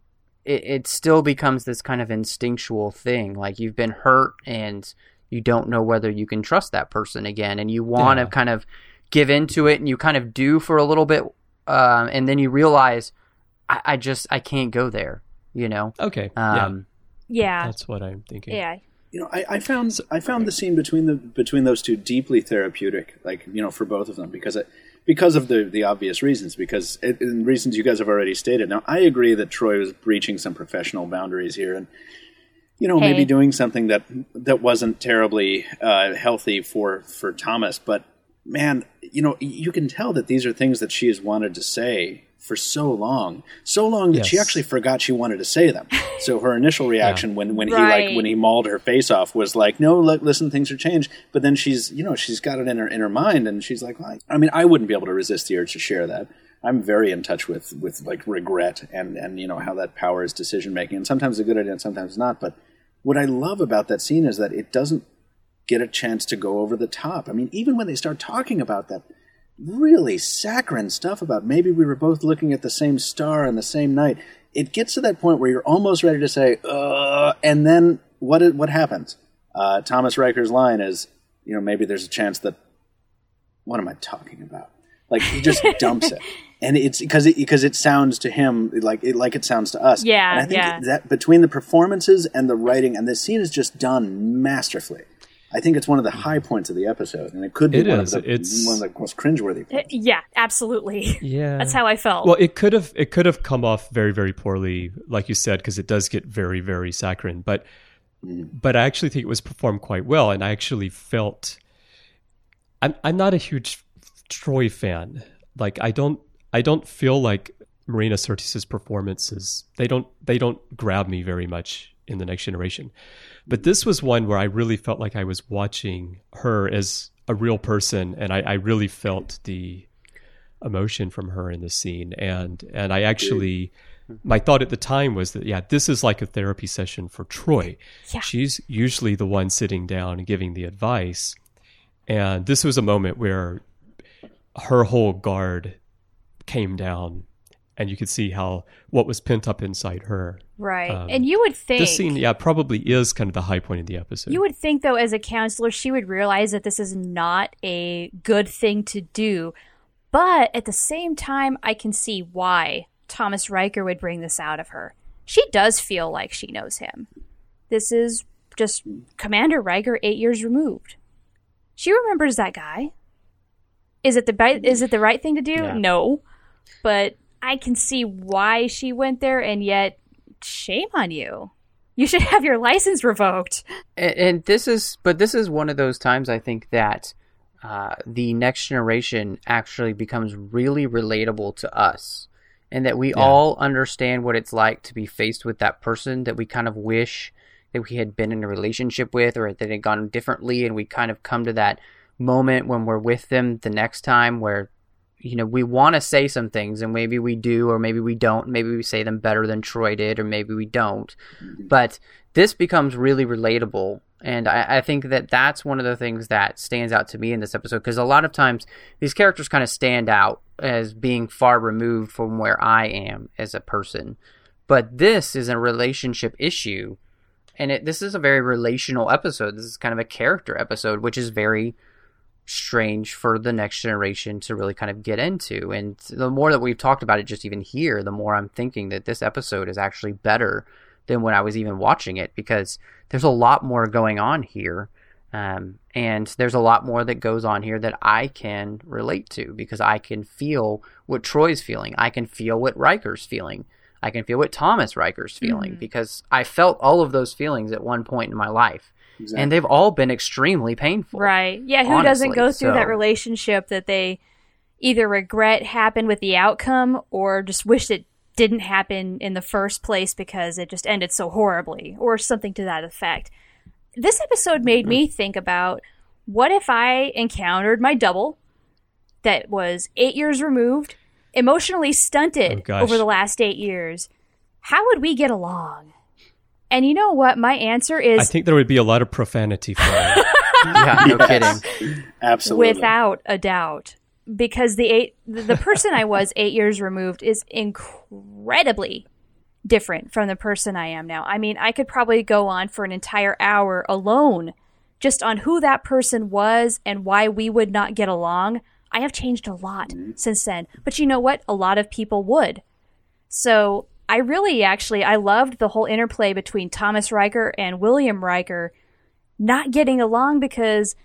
it still becomes this kind of instinctual thing. Like, you've been hurt and you don't know whether you can trust that person again. And you want to kind of give into it, and you kind of do for a little bit. And then you realize, I can't go there, Okay. Yeah. That's what I'm thinking. Yeah. I found the scene between those two deeply therapeutic, like, for both of them, because of the obvious reasons, because and reasons you guys have already stated. Now, I agree that Troy was breaching some professional boundaries here, and maybe doing something that wasn't terribly healthy for Thomas. But man, you can tell that these are things that she has wanted to say for so long that she actually forgot she wanted to say them. So her initial reaction when he mauled her face off was like, no, listen, things are changed. But then she's got it in her mind, and she's like, well, I mean, I wouldn't be able to resist the urge to share that. I'm very in touch with like regret and how that powers decision making, and sometimes a good idea and sometimes not. But what I love about that scene is that it doesn't get a chance to go over the top. I mean, even when they start talking about that really saccharine stuff about maybe we were both looking at the same star on the same night, it gets to that point where you're almost ready to say, and then what happens? Thomas Riker's line is, maybe there's a chance that, what am I talking about? Like, he just dumps it. And it's because it sounds to him like it sounds to us. Yeah, and I think that between the performances and the writing, and the scene is just done masterfully. I think it's one of the high points of the episode, and it could be one of the most cringeworthy points. Yeah, absolutely. Yeah, that's how I felt. Well, it could have come off very, very poorly, like you said, because it does get very, very saccharine. But I actually think it was performed quite well, and I actually felt. I'm not a huge Troy fan. Like, I don't feel like Marina Sirtis's performances. They don't grab me very much in The Next Generation. But this was one where I really felt like I was watching her as a real person, and I really felt the emotion from her in the scene. And I actually, my thought at the time was that, this is like a therapy session for Troy. Yeah. She's usually the one sitting down and giving the advice. And this was a moment where her whole guard came down, and you could see what was pent up inside her. Right. And you would think... This scene, probably is kind of the high point of the episode. You would think, though, as a counselor, she would realize that this is not a good thing to do. But at the same time, I can see why Thomas Riker would bring this out of her. She does feel like she knows him. This is just Commander Riker 8 years removed. She remembers that guy. Is it the right thing to do? Yeah. No. But I can see why she went there, and yet, shame on you. You should have your license revoked. And this is one of those times, I think, that the Next Generation actually becomes really relatable to us, and that we all understand what it's like to be faced with that person that we kind of wish that we had been in a relationship with, or that it had gone differently, and we kind of come to that moment when we're with them the next time where, we want to say some things, and maybe we do, or maybe we don't. Maybe we say them better than Troy did, or maybe we don't. But this becomes really relatable, and I think that that's one of the things that stands out to me in this episode, because a lot of times these characters kind of stand out as being far removed from where I am as a person. But this is a relationship issue, and this is a very relational episode. This is kind of a character episode, which is very strange for the Next Generation to really kind of get into. And the more that we've talked about it just even here, the more I'm thinking that this episode is actually better than when I was even watching it, because there's a lot more going on here. And there's a lot more that goes on here that I can relate to, because I can feel what Troy's feeling. I can feel what Riker's feeling. I can feel what Thomas Riker's feeling, because I felt all of those feelings at one point in my life. Exactly. And they've all been extremely painful. Right. Yeah, who doesn't go through that relationship that they either regret happened with the outcome, or just wish it didn't happen in the first place because it just ended so horribly, or something to that effect. This episode made me think about, what if I encountered my double that was 8 years removed, emotionally stunted over the last 8 years? How would we get along? And you know what? My answer is... I think there would be a lot of profanity for it. Yeah, no kidding. Absolutely. Without a doubt. Because the person I was 8 years removed is incredibly different from the person I am now. I mean, I could probably go on for an entire hour alone just on who that person was and why we would not get along. I have changed a lot since then. But you know what? A lot of people would. So... I loved the whole interplay between Thomas Riker and William Riker not getting along because,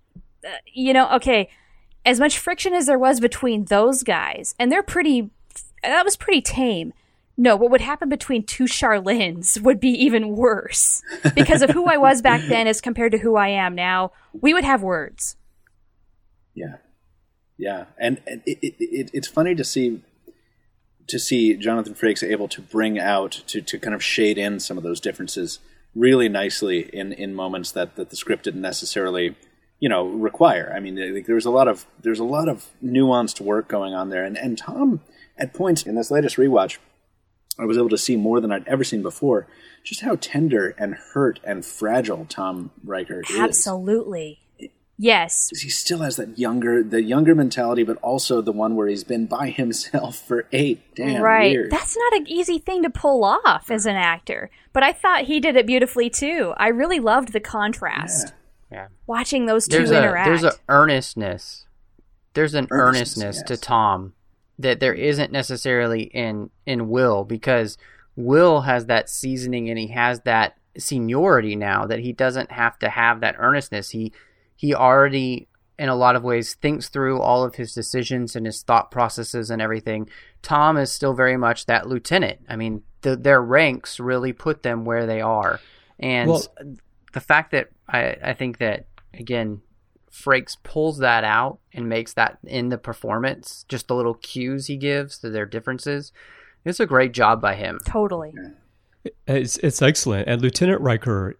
as much friction as there was between those guys, and that was pretty tame. No, what would happen between two Charlins would be even worse because of who I was back then as compared to who I am now. We would have words. Yeah. Yeah. And it's funny to see Jonathan Frakes able to bring out, to kind of shade in some of those differences really nicely in moments that the script didn't necessarily, require. I mean, there's a lot of nuanced work going on there. And Tom, at points in this latest rewatch, I was able to see more than I'd ever seen before, just how tender and hurt and fragile Tom Riker is. Absolutely. Yes. He still has the younger mentality, but also the one where he's been by himself for 8 damn years. That's not an easy thing to pull off as an actor. But I thought he did it beautifully too. I really loved the contrast. Yeah. Watching those two interact. There's an earnestness. There's an earnestness yes. to Tom that there isn't necessarily in Will, because Will has that seasoning and he has that seniority now that he doesn't have to have that earnestness. He already, in a lot of ways, thinks through all of his decisions and his thought processes and everything. Tom is still very much that lieutenant. I mean, their ranks really put them where they are. And the fact that I think that, again, Frakes pulls that out and makes that in the performance, just the little cues he gives to their differences, it's a great job by him. Totally. It's excellent. And Lieutenant Riker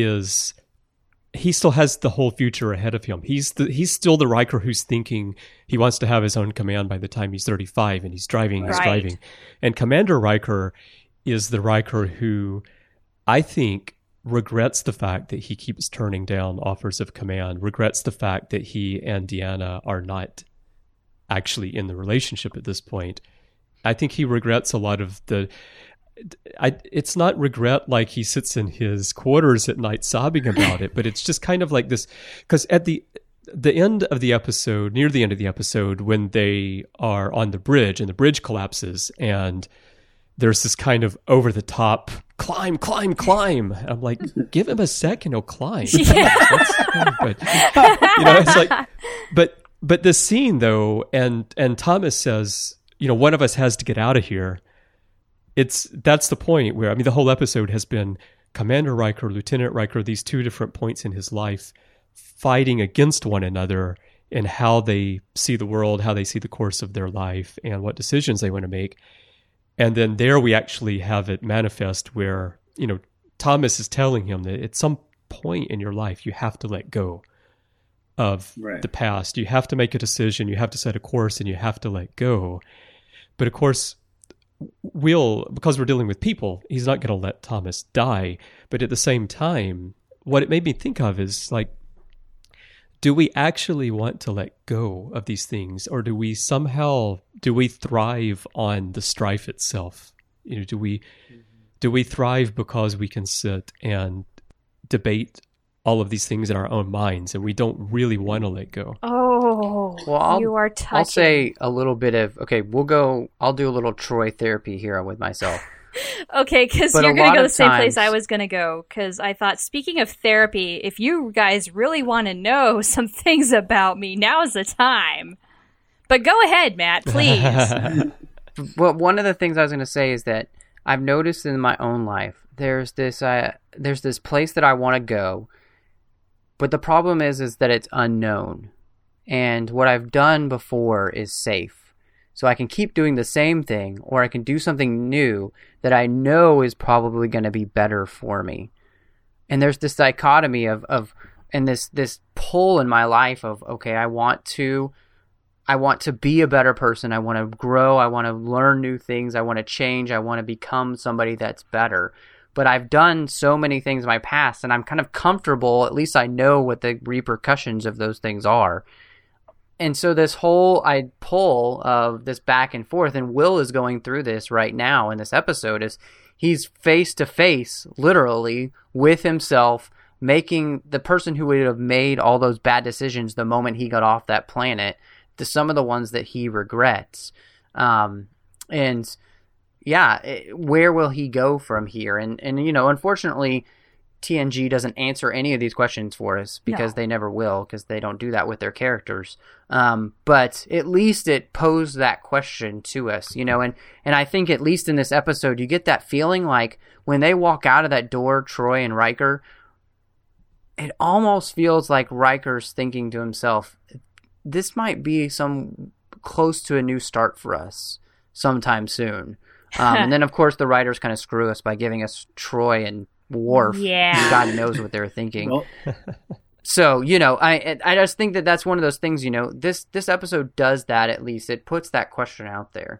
he still has the whole future ahead of him. He's driving the Riker who's thinking he wants to have his own command by the time he's 35, and he's driving. And Commander Riker is the Riker who I think regrets the fact that he keeps turning down offers of command, regrets the fact that he and Deanna are not actually in the relationship at this point. I think he regrets a lot of it's not regret like he sits in his quarters at night sobbing about it, but it's just kind of like this, because at the end of the episode, near the end of the episode, when they are on the bridge and the bridge collapses and there's this kind of over the top climb. I'm like, give him a second, he'll climb. But it's like, but this scene though, and Thomas says, one of us has to get out of here. That's the point where, the whole episode has been Commander Riker, Lieutenant Riker, these two different points in his life fighting against one another in how they see the world, how they see the course of their life, and what decisions they want to make. And then there we actually have it manifest where, Thomas is telling him that at some point in your life, you have to let go of the past. You have to make a decision, you have to set a course, and you have to let go. But of course, because we're dealing with people, he's not going to let Thomas die. But at the same time, what it made me think of is like, do we actually want to let go of these things, or do we thrive on the strife itself? Do we thrive because we can sit and debate all of these things in our own minds, and we don't really want to let go? Oh, well, you are touching. I'll say a little bit of, I'll do a little Troy therapy here with myself. Okay, because you're going to go the same place I was going to go, because I thought, speaking of therapy, if you guys really want to know some things about me, now's the time. But go ahead, Matt, please. Well, one of the things I was going to say is that I've noticed in my own life, there's this place that I want to go, but the problem is that it's unknown. And what I've done before is safe. So I can keep doing the same thing, or I can do something new that I know is probably going to be better for me. And there's this dichotomy of this pull in my life of, okay, I want to be a better person. I want to grow. I want to learn new things. I want to change. I want to become somebody that's better. But I've done so many things in my past, and I'm kind of comfortable. At least I know what the repercussions of those things are. And so this whole pull of this back and forth, and Will is going through this right now in this episode, is he's face to face, literally, with himself, making the person who would have made all those bad decisions the moment he got off that planet to some of the ones that he regrets. And yeah, where will he go from here? And unfortunately, TNG doesn't answer any of these questions for us, because they never will, because they don't do that with their characters. But at least it posed that question to us, and I think at least in this episode, you get that feeling like when they walk out of that door, Troy and Riker, it almost feels like Riker's thinking to himself, this might be some close to a new start for us sometime soon. And then, of course, the writers kind of screw us by giving us Troy and Worf. Yeah. God knows what they were thinking. Well. So, I just think that that's one of those things, this episode does that at least. It puts that question out there.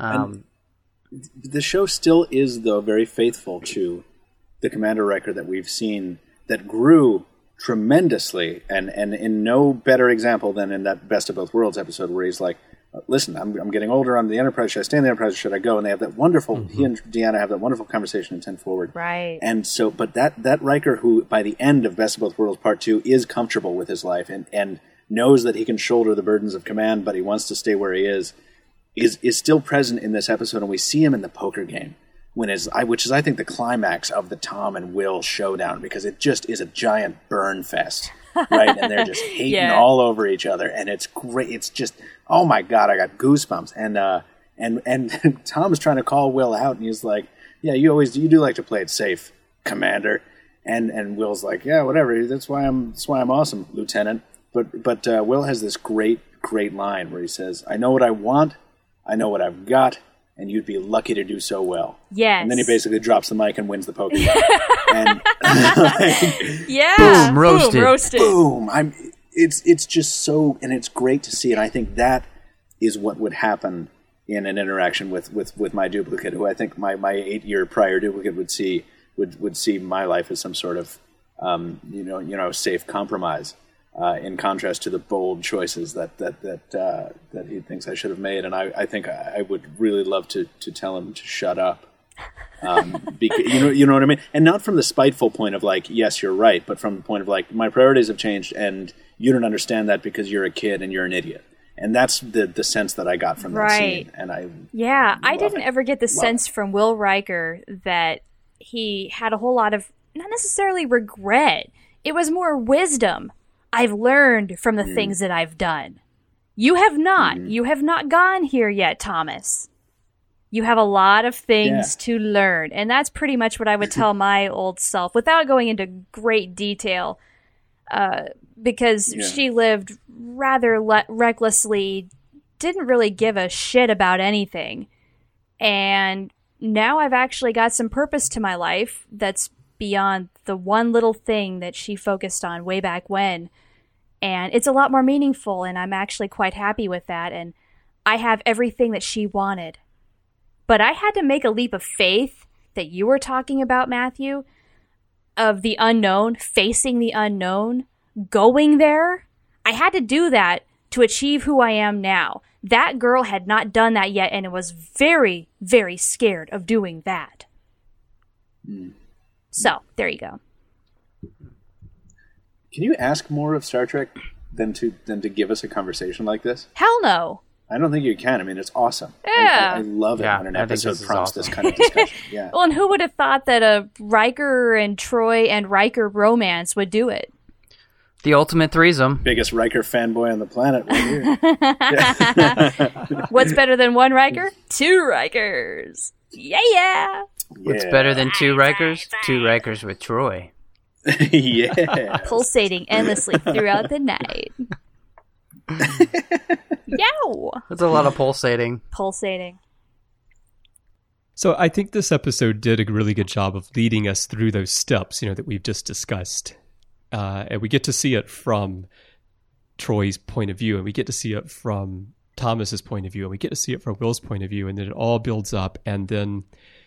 The show still is, though, very faithful to the Commander Riker that we've seen that grew tremendously, and in no better example than in that Best of Both Worlds episode where he's like, listen, I'm getting older on the Enterprise. Should I stay in the Enterprise or should I go? And they have that wonderful, he and Deanna have that wonderful conversation in 10 Forward. Right. And so, but that Riker who, by the end of Best of Both Worlds Part 2, is comfortable with his life and knows that he can shoulder the burdens of command, but he wants to stay where he is still present in this episode. And we see him in the poker game, which is, I think, the climax of the Tom and Will showdown, because it just is a giant burn fest. Right, and they're just hating all over each other, and it's great. It's just, oh my god, I got goosebumps. And Tom's trying to call Will out, and he's like, "Yeah, you do like to play it safe, Commander." And Will's like, "Yeah, whatever. That's why I'm awesome, Lieutenant." But Will has this great line where he says, "I know what I want, I know what I've got, and you'd be lucky to do so well." Yes. And then he basically drops the mic and wins the poker game. And Boom, roasted. Boom. It's just so, and it's great to see. And I think that is what would happen in an interaction with my duplicate, who I think my 8-year prior duplicate would see my life as some sort of safe compromise. In contrast to the bold choices that he thinks I should have made, and I think I would really love to tell him to shut up, because, you know what I mean, and not from the spiteful point of like, yes, you're right, but from the point of like, my priorities have changed, and you don't understand that because you're a kid and you're an idiot, and that's the sense that I got from that scene, and I didn't ever get the sense from Will Riker that he had a whole lot of, not necessarily regret. It was more wisdom. I've learned from the things that I've done. You have not. You have not gone here yet, Thomas. You have a lot of things to learn. And that's pretty much what I would tell my old self, without going into great detail, because she lived rather recklessly, didn't really give a shit about anything. And now I've actually got some purpose to my life that's beyond the one little thing that she focused on way back when. And it's a lot more meaningful, and I'm actually quite happy with that. And I have everything that she wanted. But I had to make a leap of faith that you were talking about, Matthew, of the unknown, facing the unknown, going there. I had to do that to achieve who I am now. That girl had not done that yet, and it was very, very scared of doing that. So, there you go. Can you ask more of Star Trek than to give us a conversation like this? Hell no. I don't think you can. I mean, it's awesome. Yeah. I love it when an episode prompts this kind of discussion. Yeah. Well, and who would have thought that a Riker and Troy and Riker romance would do it? The ultimate threesome. Biggest Riker fanboy on the planet right here. What's better than one Riker? 2 Rikers. Yeah. What's better than 2 Rikers? 2 Rikers with Troy. Yeah. Pulsating endlessly throughout the night. Yow! That's a lot of pulsating. So I think this episode did a really good job of leading us through those steps, that we've just discussed. And we get to see it from Troy's point of view, and we get to see it from Thomas's point of view, and we get to see it from Will's point of view, and then it all builds up. And then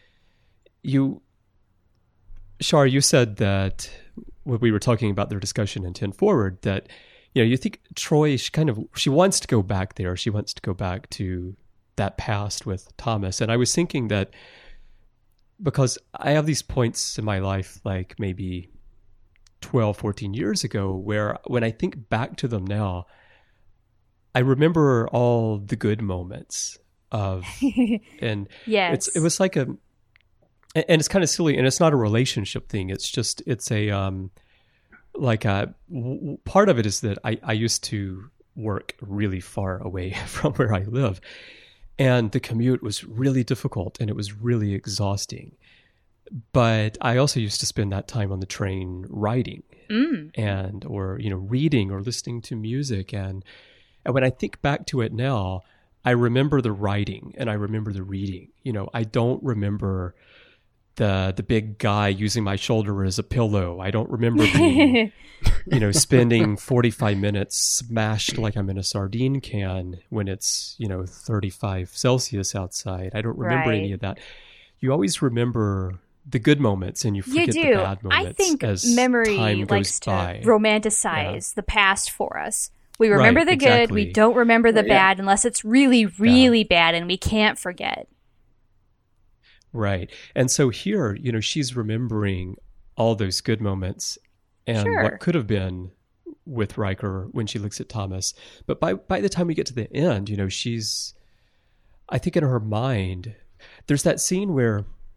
Shar, you said that when we were talking about their discussion in 10 Forward, that you think Troy, she wants to go back there. She wants to go back to that past with Thomas. And I was thinking that because I have these points in my life, like maybe 12, 14 years ago, where when I think back to them now, I remember all the good moments of, and yes. It was like and it's kind of silly, and it's not a relationship thing. It's a, part of it is that I used to work really far away from where I live, and the commute was really difficult and it was really exhausting. But I also used to spend that time on the train writing or reading or listening to music. And when I think back to it now, I remember the writing and I remember the reading. I don't remember the big guy using my shoulder as a pillow. I don't remember being, spending 45 minutes smashed like I'm in a sardine can when it's, 35 Celsius outside. I don't remember any of that. You always remember the good moments and you You forget do. the bad moments. I think as memory time likes goes to by. romanticize the past for us. We remember Right, the good, exactly. we don't remember the Yeah. bad unless it's really, really bad and we can't forget. Right. And so here, she's remembering all those good moments and Sure. what could have been with Riker when she looks at Thomas. But by the time we get to the end, she's, I think in her mind, there's that scene where,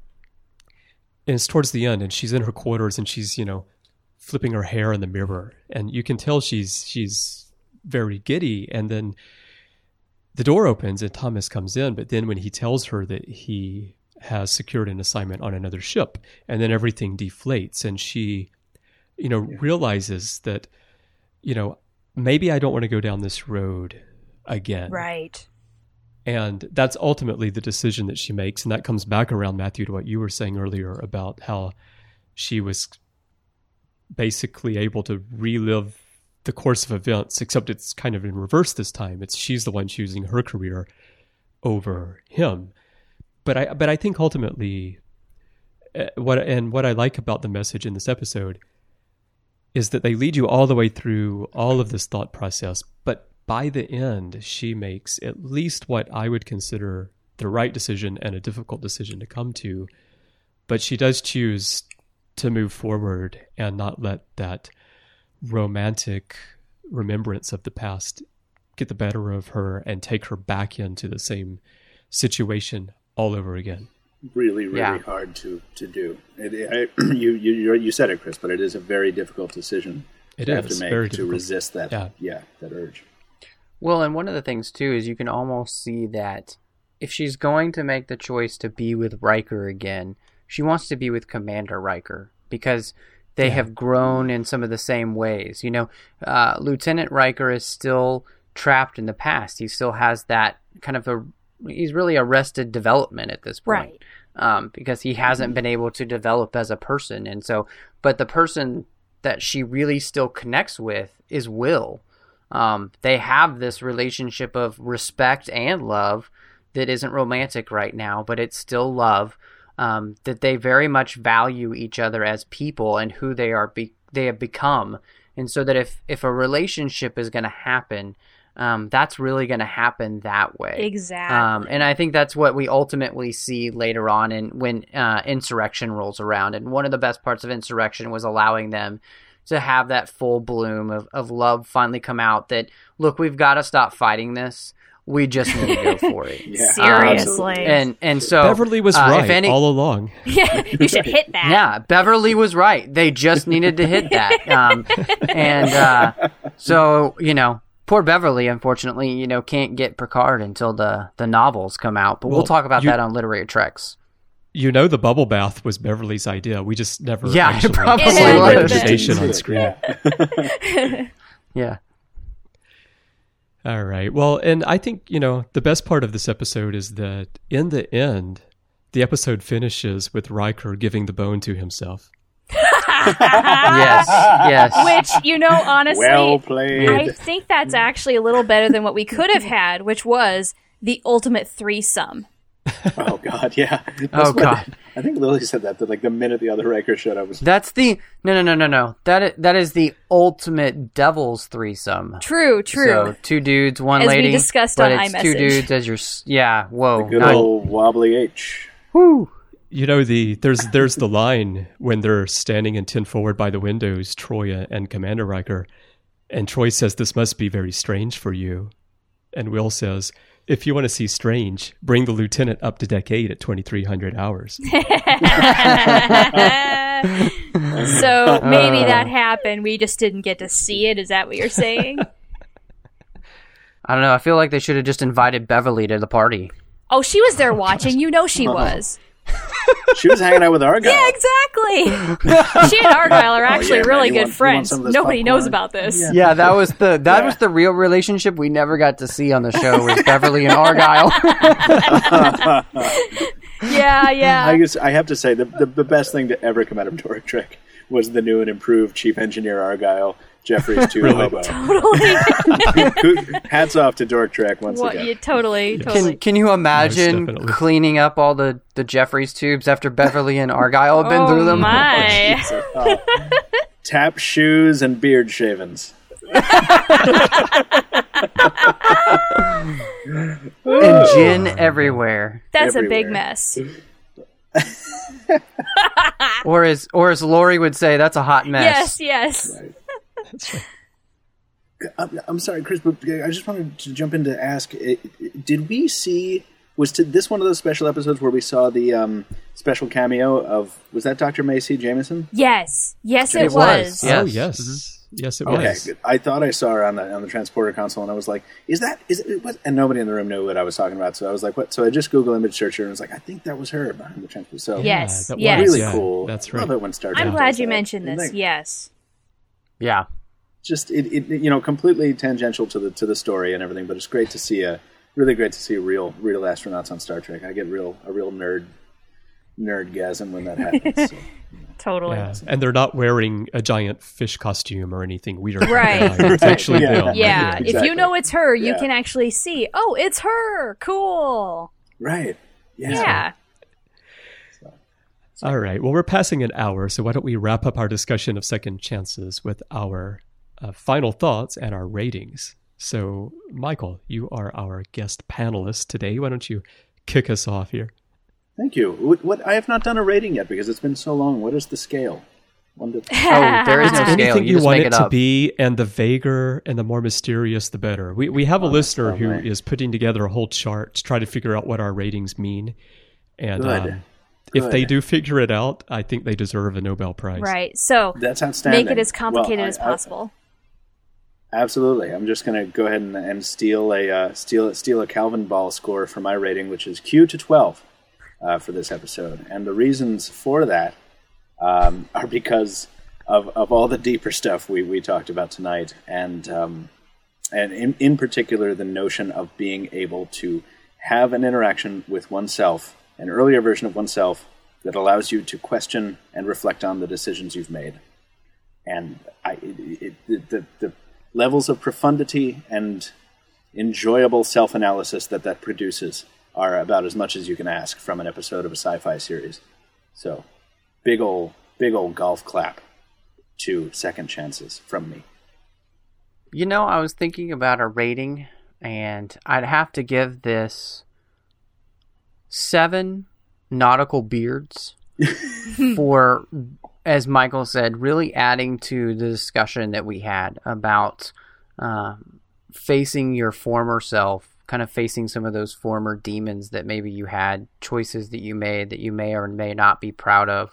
and it's towards the end, and she's in her quarters and she's, flipping her hair in the mirror. And you can tell she's very giddy. And then the door opens and Thomas comes in. But then when he tells her that he has secured an assignment on another ship, and then everything deflates, and she, realizes that, maybe I don't want to go down this road again. Right. And that's ultimately the decision that she makes. And that comes back around, Matthew, to what you were saying earlier about how she was basically able to relive the course of events, except it's kind of in reverse this time. She's the one choosing her career over him. But I think ultimately, what I like about the message in this episode is that they lead you all the way through all of this thought process. But by the end, she makes at least what I would consider the right decision and a difficult decision to come to. But she does choose to move forward and not let that romantic remembrance of the past get the better of her and take her back into the same situation all over again. Really hard to do. You said it, Chris, but it is a very difficult decision It to have is to make very to difficult. resist that. That urge. Well, and one of the things too is you can almost see that if she's going to make the choice to be with Riker again, she wants to be with Commander Riker because they have grown in some of the same ways. Lieutenant Riker is still trapped in the past. He still has that kind of he's really arrested development at this point. Right. Because he hasn't been able to develop as a person. And so, but the person that she really still connects with is Will. They have this relationship of respect and love that isn't romantic right now, but it's still love. That they very much value each other as people and who they are. They have become, and so that if a relationship is going to happen, that's really going to happen that way. Exactly. And I think that's what we ultimately see later on when Insurrection rolls around. And one of the best parts of Insurrection was allowing them to have that full bloom of love finally come out that, look, we've got to stop fighting this. We just need to go for it. Seriously. And so Beverly was right all along. Yeah, you should hit that. Yeah, Beverly was right. They just needed to hit that. So, poor Beverly, unfortunately, can't get Picard until the novels come out. But we'll talk about that on Literary Treks. The bubble bath was Beverly's idea. We just never it probably saw was. the station on screen. Yeah. All right. Well, and I think, the best part of this episode is that in the end, the episode finishes with Riker giving the bone to himself. Yes. Which, honestly, Well played. I think that's actually a little better than what we could have had, which was the ultimate threesome. Oh God, yeah. God. I think Lily said that like the minute the other Riker showed up was. That's the no. That is the ultimate devil's threesome. True. So 2 dudes, 1 As we lady. discussed but on it's iMessage. 2 dudes as your whoa. Good old wobbly H. Woo. There's the line when they're standing in 10 forward by the windows, Troy and Commander Riker, and Troy says, "This must be very strange for you," and Will says, "If you want to see strange, bring the lieutenant up to deck 8 at 2300 hours." So maybe that happened. We just didn't get to see it. Is that what you're saying? I don't know. I feel like they should have just invited Beverly to the party. Oh, she was there watching. She was. She was hanging out with Argyle. Yeah, exactly. She and Argyle are actually man, really you good want friends. some of this Nobody popcorn? knows about this. Yeah, that was the real relationship we never got to see on the show was Beverly and Argyle. Yeah. I have to say the best thing to ever come out of Star Trek was the new and improved Chief Engineer Argyle, Jeffries 2 Hobo. Totally. Hats off to Dork Trek once again. Yeah, totally. Can you imagine definitely. cleaning up all the Jeffries tubes after Beverly and Argyle have been through them? My. Oh, tap shoes and beard shavings. And gin everywhere. That's Everywhere. a big mess. Or as Lori would say, that's a hot mess. Yes. I'm sorry, Chris, but I just wanted to jump in to ask, did we see... Was this one of those special episodes where we saw the special cameo of... Was that Dr. Macy Jameson? Yes, it was. was. Yes. Oh, yes. Mm-hmm. Yes, it Okay, was. good. I thought I saw her on the transporter console, and I was like, "Is it what?" And nobody in the room knew what I was talking about, so I was like, "What?" So I just Google image search her, and I was like, "I think that was her behind the transporter." So Yes, that yes. was, really yeah, cool. That's right. Love it when Star Trek I'm does glad you that. mentioned And this. they- Yes. Yeah. Just it completely tangential to the story and everything, but it's great to see really great to see real astronauts on Star Trek. I get a real nerdgasm when that happens. So. Totally. Yeah. And they're not wearing a giant fish costume or anything weird. Right. It's actually Yeah. them. Yeah, Exactly. if you know it's her, you Yeah. can actually see, oh, it's her. Cool. Right. Yeah. All right. Well, we're passing an hour, so why don't we wrap up our discussion of second chances with our final thoughts and our ratings. So, Michael, you are our guest panelist today. Why don't you kick us off here? Thank you. What I have not done a rating yet because it's been so long. What is the scale? 1 to Oh, there is no scale. Anything You you just want make it it to up. be, and the vaguer and the more mysterious, the better. We have a listener who lovely. is putting together a whole chart to try to figure out what our ratings mean. And Good. if they Good. do figure it out, I think they deserve a Nobel Prize. Right. So That's outstanding. make it as complicated Well, as possible. Absolutely. I'm just going to go ahead and steal a Calvin Ball score for my rating, which is Q to 12 for this episode. And the reasons for that are because of all the deeper stuff we talked about tonight, and in particular the notion of being able to have an interaction with oneself, an earlier version of oneself that allows you to question and reflect on the decisions you've made. And the levels of profundity and enjoyable self-analysis that produces are about as much as you can ask from an episode of a sci-fi series. So, big ol' golf clap to Second Chances from me. You know, I was thinking about a rating, and I'd have to give this 7 nautical beards for, as Michael said, really adding to the discussion that we had about facing your former self, kind of facing some of those former demons that maybe you had, choices that you made that you may or may not be proud of.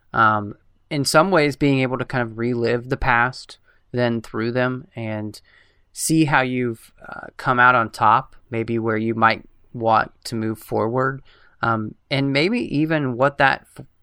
In some ways, being able to kind of relive the past then through them and see how you've come out on top, maybe where you might want to move forward, and maybe even what that,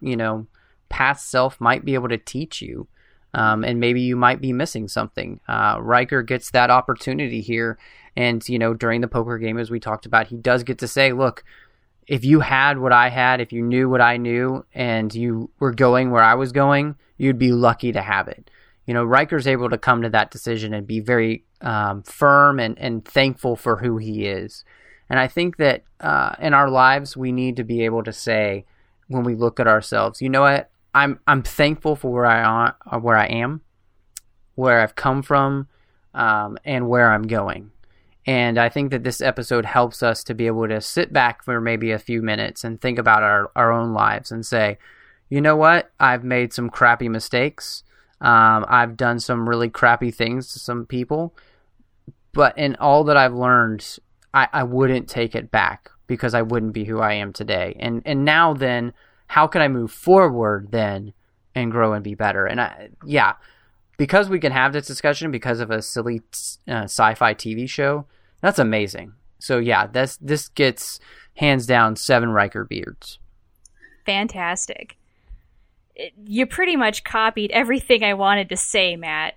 past self might be able to teach you. And maybe you might be missing something. Riker gets that opportunity here. And, during the poker game, as we talked about, he does get to say, look, if you had what I had, if you knew what I knew, and you were going where I was going, you'd be lucky to have it. Riker's able to come to that decision and be very firm and thankful for who he is. And I think that in our lives, we need to be able to say, when we look at ourselves, you know what? I'm thankful for where I am, where I've come from, and where I'm going. And I think that this episode helps us to be able to sit back for maybe a few minutes and think about our own lives and say, you know what? I've made some crappy mistakes. I've done some really crappy things to some people. But in all that I've learned, I wouldn't take it back because I wouldn't be who I am today. And now then, how can I move forward then and grow and be better? And because we can have this discussion because of a silly sci-fi TV show, that's amazing. So this gets hands down 7 Riker beards. Fantastic. You pretty much copied everything I wanted to say, Matt.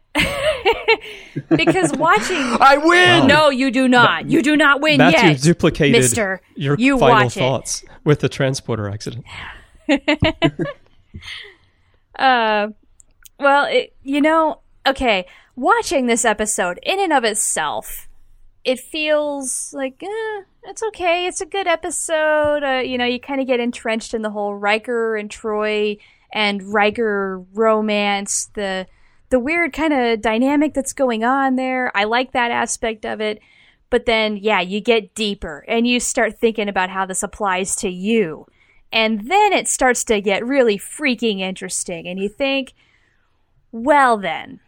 Because watching... I win! No, you do not. You do not win Matthew yet, duplicated mister. your You final watch it. thoughts with the transporter accident. Well, okay, watching this episode in and of itself, it feels like, it's okay. It's a good episode. You kind of get entrenched in the whole Riker and Troy and Riker romance, the weird kind of dynamic that's going on there. I like that aspect of it. But then, you get deeper and you start thinking about how this applies to you. And then it starts to get really freaking interesting. And you think, well then,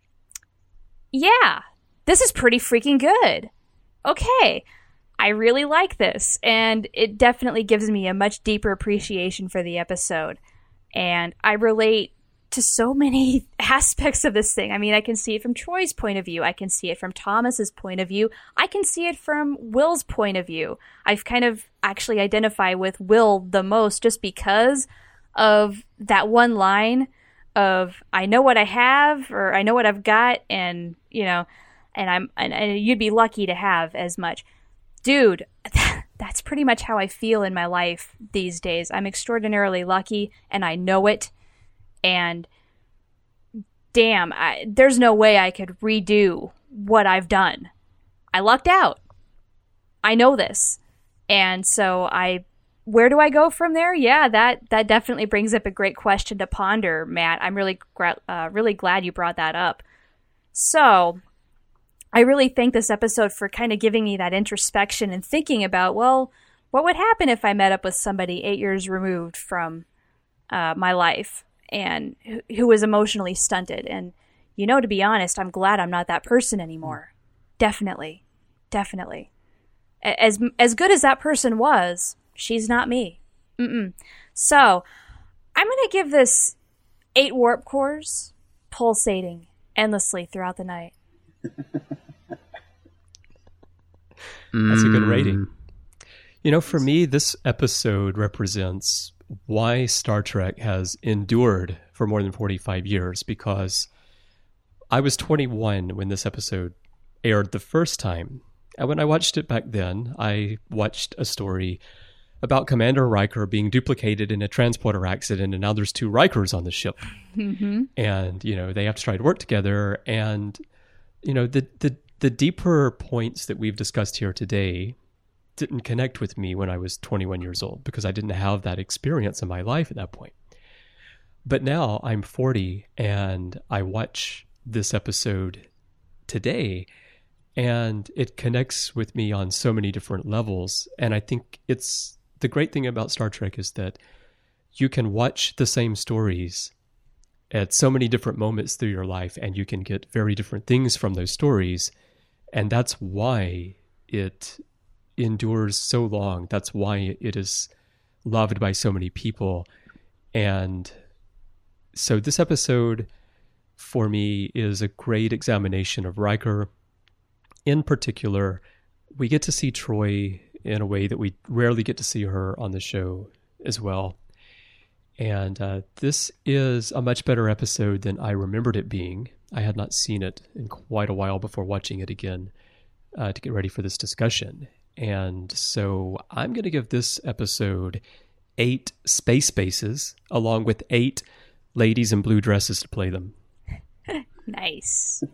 this is pretty freaking good. Okay, I really like this. And it definitely gives me a much deeper appreciation for the episode. And I relate to so many aspects of this thing. I mean, I can see it from Troy's point of view. I can see it from Thomas's point of view. I can see it from Will's point of view. I've kind of actually identify with Will the most just because of that one line of, I know what I have, or I know what I've got, and, and you'd be lucky to have as much. Dude, that's pretty much how I feel in my life these days. I'm extraordinarily lucky, and I know it. And damn, there's no way I could redo what I've done. I lucked out. I know this. And so where do I go from there? Yeah, that definitely brings up a great question to ponder, Matt. I'm really glad you brought that up. So I really thank this episode for kind of giving me that introspection and thinking about, well, what would happen if I met up with somebody 8 years removed from my life and who was emotionally stunted? And, to be honest, I'm glad I'm not that person anymore. Definitely. As good as that person was, she's not me. So I'm going to give this 8 warp cores pulsating endlessly throughout the night. That's a good rating. For me, this episode represents why Star Trek has endured for more than 45 years, because I was 21 when this episode aired the first time. And when I watched it back then, I watched a story about Commander Riker being duplicated in a transporter accident, and now there's 2 Rikers on the ship. Mm-hmm. And, they have to try to work together. And, the deeper points that we've discussed here today didn't connect with me when I was 21 years old, because I didn't have that experience in my life at that point. But now I'm 40 and I watch this episode today, and it connects with me on so many different levels. And I think it's the great thing about Star Trek is that you can watch the same stories at so many different moments through your life, and you can get very different things from those stories. And that's why it endures so long. That's why it is loved by so many people. And so this episode for me is a great examination of Riker. In particular, we get to see Troy in a way that we rarely get to see her on the show as well. And this is a much better episode than I remembered it being. I had not seen it in quite a while before watching it again to get ready for this discussion. And so I'm going to give this episode 8 space bases, along with 8 ladies in blue dresses to play them. Nice.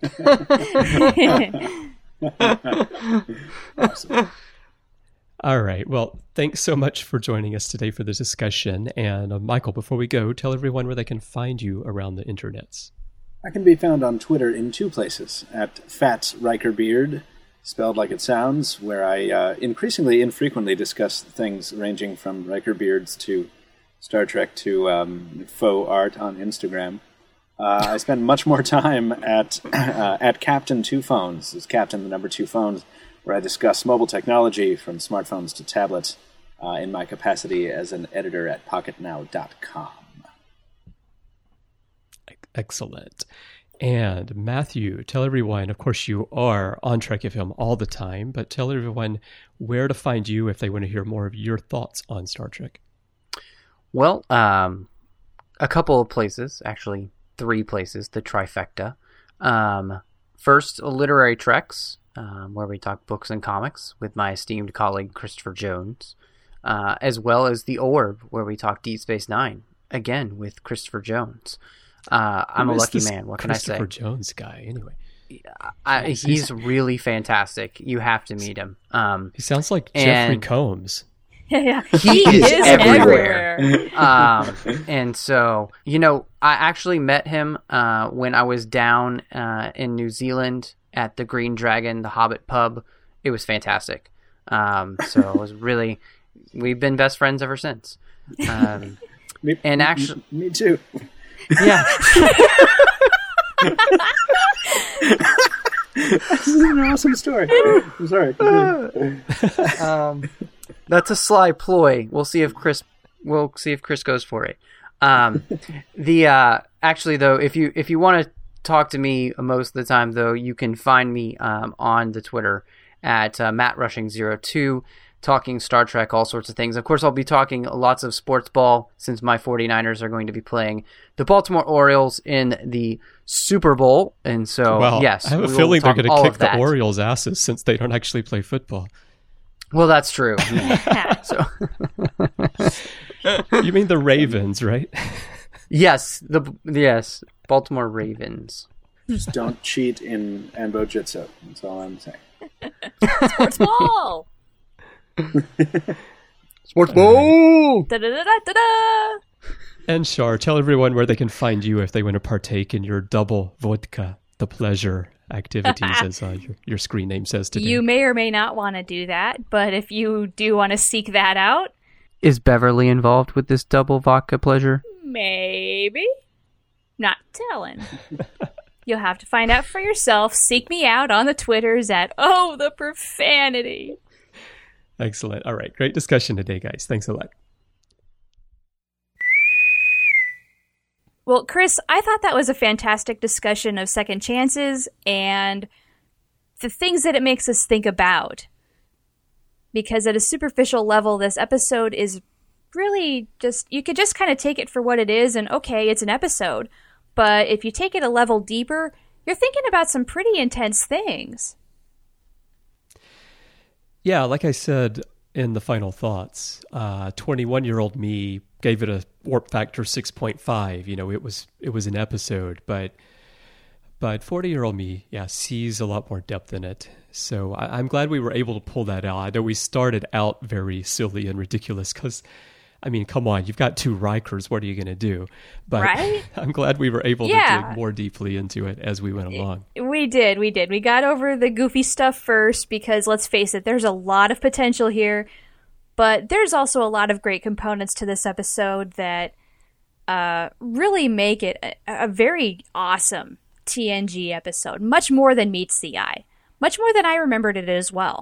All right. Well, thanks so much for joining us today for this discussion. And Michael, before we go, tell everyone where they can find you around the internets. I can be found on Twitter in 2 places, at Fats Riker Beard, spelled like it sounds, where I increasingly infrequently discuss things ranging from Riker Beards to Star Trek to faux art on Instagram. I spend much more time at Captain 2 Phones. It's Captain the number 2 Phones, where I discuss mobile technology from smartphones to tablets in my capacity as an editor at pocketnow.com. Excellent. And Matthew, tell everyone, of course you are on Trek FM all the time, but tell everyone where to find you if they want to hear more of your thoughts on Star Trek. Well, a couple of places, actually 3 places, the trifecta. First, Literary Treks, where we talk books and comics with my esteemed colleague Christopher Jones, as well as The Orb, where we talk Deep Space Nine, again with Christopher Jones. I'm a Who is lucky this man. What can I say? Christopher Jones guy, anyway. He's really fantastic. You have to meet him. He sounds like Jeffrey and- Combs. Yeah, He is everywhere. And so, I actually met him when I was down in New Zealand at the Green Dragon, the Hobbit pub. It was fantastic. So it was really, we've been best friends ever since. And actually, me too. yeah. This is an awesome story. I'm sorry. That's a sly ploy. We'll see if Chris goes for it. Actually though, if you want to talk to me most of the time though, you can find me on the Twitter at MattRushing02, talking Star Trek, all sorts of things. Of course, I'll be talking lots of sports ball since my 49ers are going to be playing the Baltimore Orioles in the Super Bowl. And so, Well, yes, I have a we feeling will they're talk going all to of kick the that. Orioles' asses since they don't actually play football. Well, that's true. So, You mean the Ravens, right? yes, Baltimore Ravens. Just don't cheat in Anbo Jitsu. That's all I'm saying. Sports ball. Sports ball. Da-da-da-da-da-da. And Shar, tell everyone where they can find you if they want to partake in your double vodka, the pleasure activities, as your screen name says today. You may or may not want to do that, but if you do want to seek that out, Is Beverly involved with this double vodka pleasure? maybe. Not telling. You'll have to find out for yourself. Seek me out on the Twitters at the profanity. Excellent. All right. Great discussion today, guys. Thanks a lot. Well, Chris, I thought that was a fantastic discussion of second chances and the things that it makes us think about. Because at a superficial level, this episode is really just, you could just kind of take it for what it is and okay, it's an episode. But if you take it a level deeper, you're thinking about some pretty intense things. Yeah, like I said in the final thoughts, 21-year-old me gave it a warp factor 6.5. You know, it was an episode, but 40-year-old me, sees a lot more depth in it. So I'm glad we were able to pull that out. I know we started out very silly and ridiculous because, I mean, come on, you've got two Rikers. What are you going to do? But right? I'm glad we were able to dig more deeply into it as we went along. We did. We got over the goofy stuff first because, let's face it, there's a lot of potential here. But there's also a lot of great components to this episode that really make it a very awesome TNG episode. Much more than meets the eye. Much more than I remembered it as well.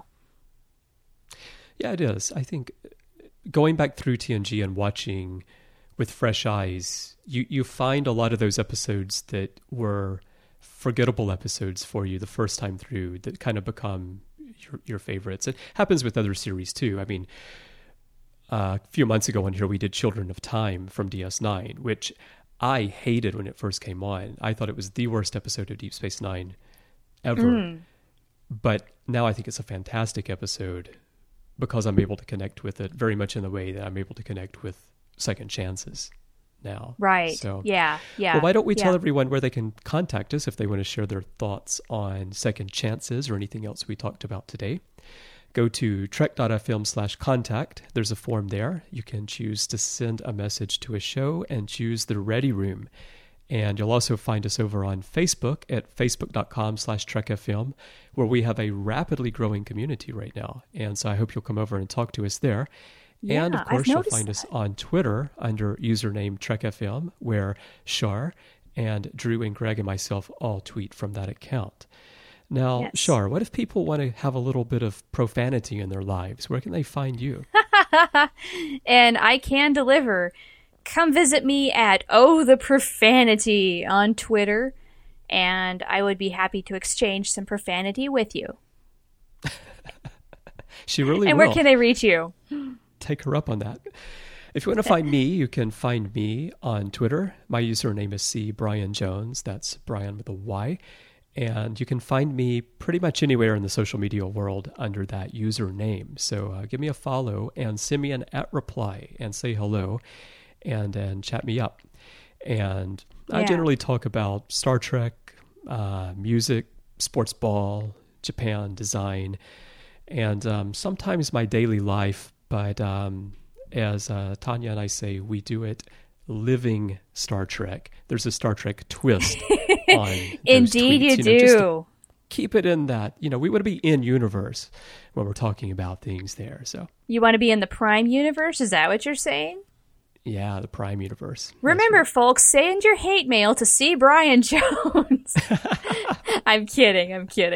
Yeah, it is. I think going back through TNG and watching with fresh eyes, you find a lot of those episodes that were forgettable episodes for you the first time through that kind of become your favorites. It happens with other series too. I mean, a few months ago on here we did Children of Time from DS9, which I hated when it first came on. I thought it was the worst episode of Deep Space Nine ever. But now I think it's a fantastic episode because I'm able to connect with it very much in the way that I'm able to connect with Second Chances now. Right. So, yeah. well, why don't we tell everyone where they can contact us if they want to share their thoughts on Second Chances or anything else we talked about today? Go to trek.fm/contact. There's a form there. You can choose to send a message to a show and choose the Ready Room. And you'll also find us over on Facebook at facebook.com/trekfm, where we have a rapidly growing community right now. And so I hope you'll come over and talk to us there. Yeah, and of course, you'll find that. us on Twitter under username TrekFM, where Shar and Drew and Greg and myself all tweet from that account. Now, Yes. Shar, what if people want to have a little bit of profanity in their lives? Where can they find you? And I can deliver. Come visit me at the profanity on Twitter, and I would be happy to exchange some profanity with you. She really And will. where can they reach you? Take her up on that. If you want to find me, you can find me on Twitter. My username is CBrianJones. That's Brian with a Y. And you can find me pretty much anywhere in the social media world under that username. So give me a follow and send me an @reply and say hello and chat me up. And I Yeah. generally talk about Star Trek, music, sports ball, Japan, design, and sometimes my daily life. But as Tanya and I say, we do it living Star Trek. There's a Star Trek twist on those Indeed, tweets, you just to do. keep it in that, we want to be in universe when we're talking about things there. So, You want to be in the Prime universe? Is that what you're saying? yeah, the Prime universe. That's Remember, right. folks, send your hate mail to C. Brian Jones. I'm kidding.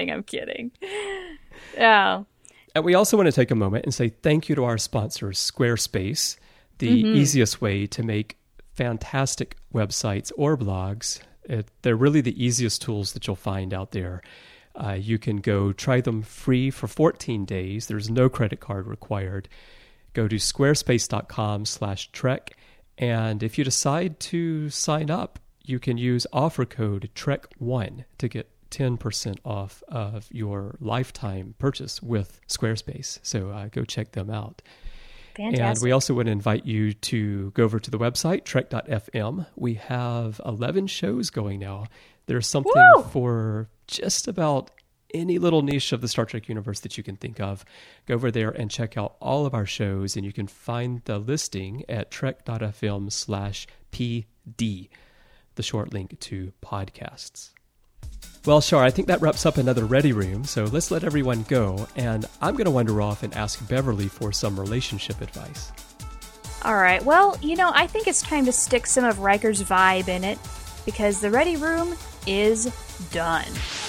Oh, And we also want to take a moment and say thank you to our sponsors, Squarespace, the easiest way to make fantastic websites or blogs. They're really the easiest tools that you'll find out there. You can go try them free for 14 days. There's no credit card required. Go to squarespace.com/Trek. And if you decide to sign up, you can use offer code TREK1 to get 10% off of your lifetime purchase with Squarespace. So go check them out. fantastic. And we also want to invite you to go over to the website, trek.fm. We have 11 shows going now. There's something Woo! for just about any little niche of the Star Trek universe that you can think of. Go over there and check out all of our shows, and you can find the listing at trek.fm/PD, the short link to podcasts. Well, Shar, I think that wraps up another Ready Room, so let's let everyone go, and I'm going to wander off and ask Beverly for some relationship advice. All right. Well, I think it's time to stick some of Riker's vibe in it, because the Ready Room is done.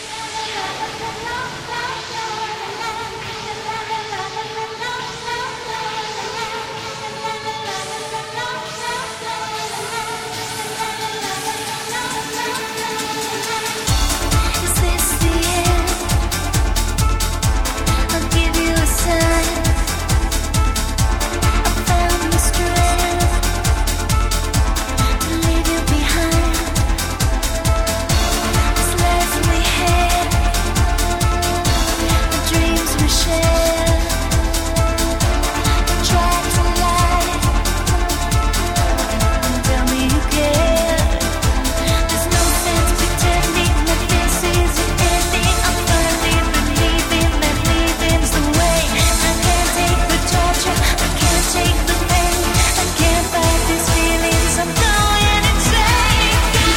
Is this the end? I'll give you a sign. I found the strength to leave you behind. This life we had, the dreams we shared, tried to lie and tell me you care. There's no sense pretending that this isn't ending. I'm finally believing that leaving's the way. I can't take the torture, I can't take the pain, I can't fight these feelings, I'm going insane.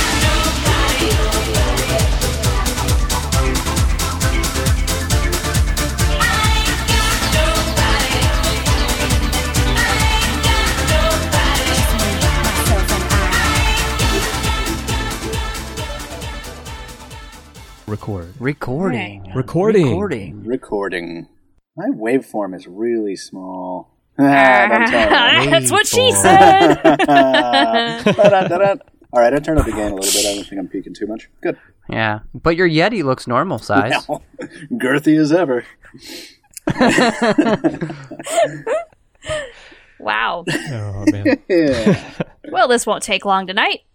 Record. Recording. Recording. My waveform is really small. Don't tell me. That's what she said. Da-da-da-da. All right, I turned up the gain a little bit. I don't think I'm peaking too much. Good. Yeah, but your Yeti looks normal size. Now, girthy as ever. Wow. Oh, man. Yeah. Well, this won't take long tonight.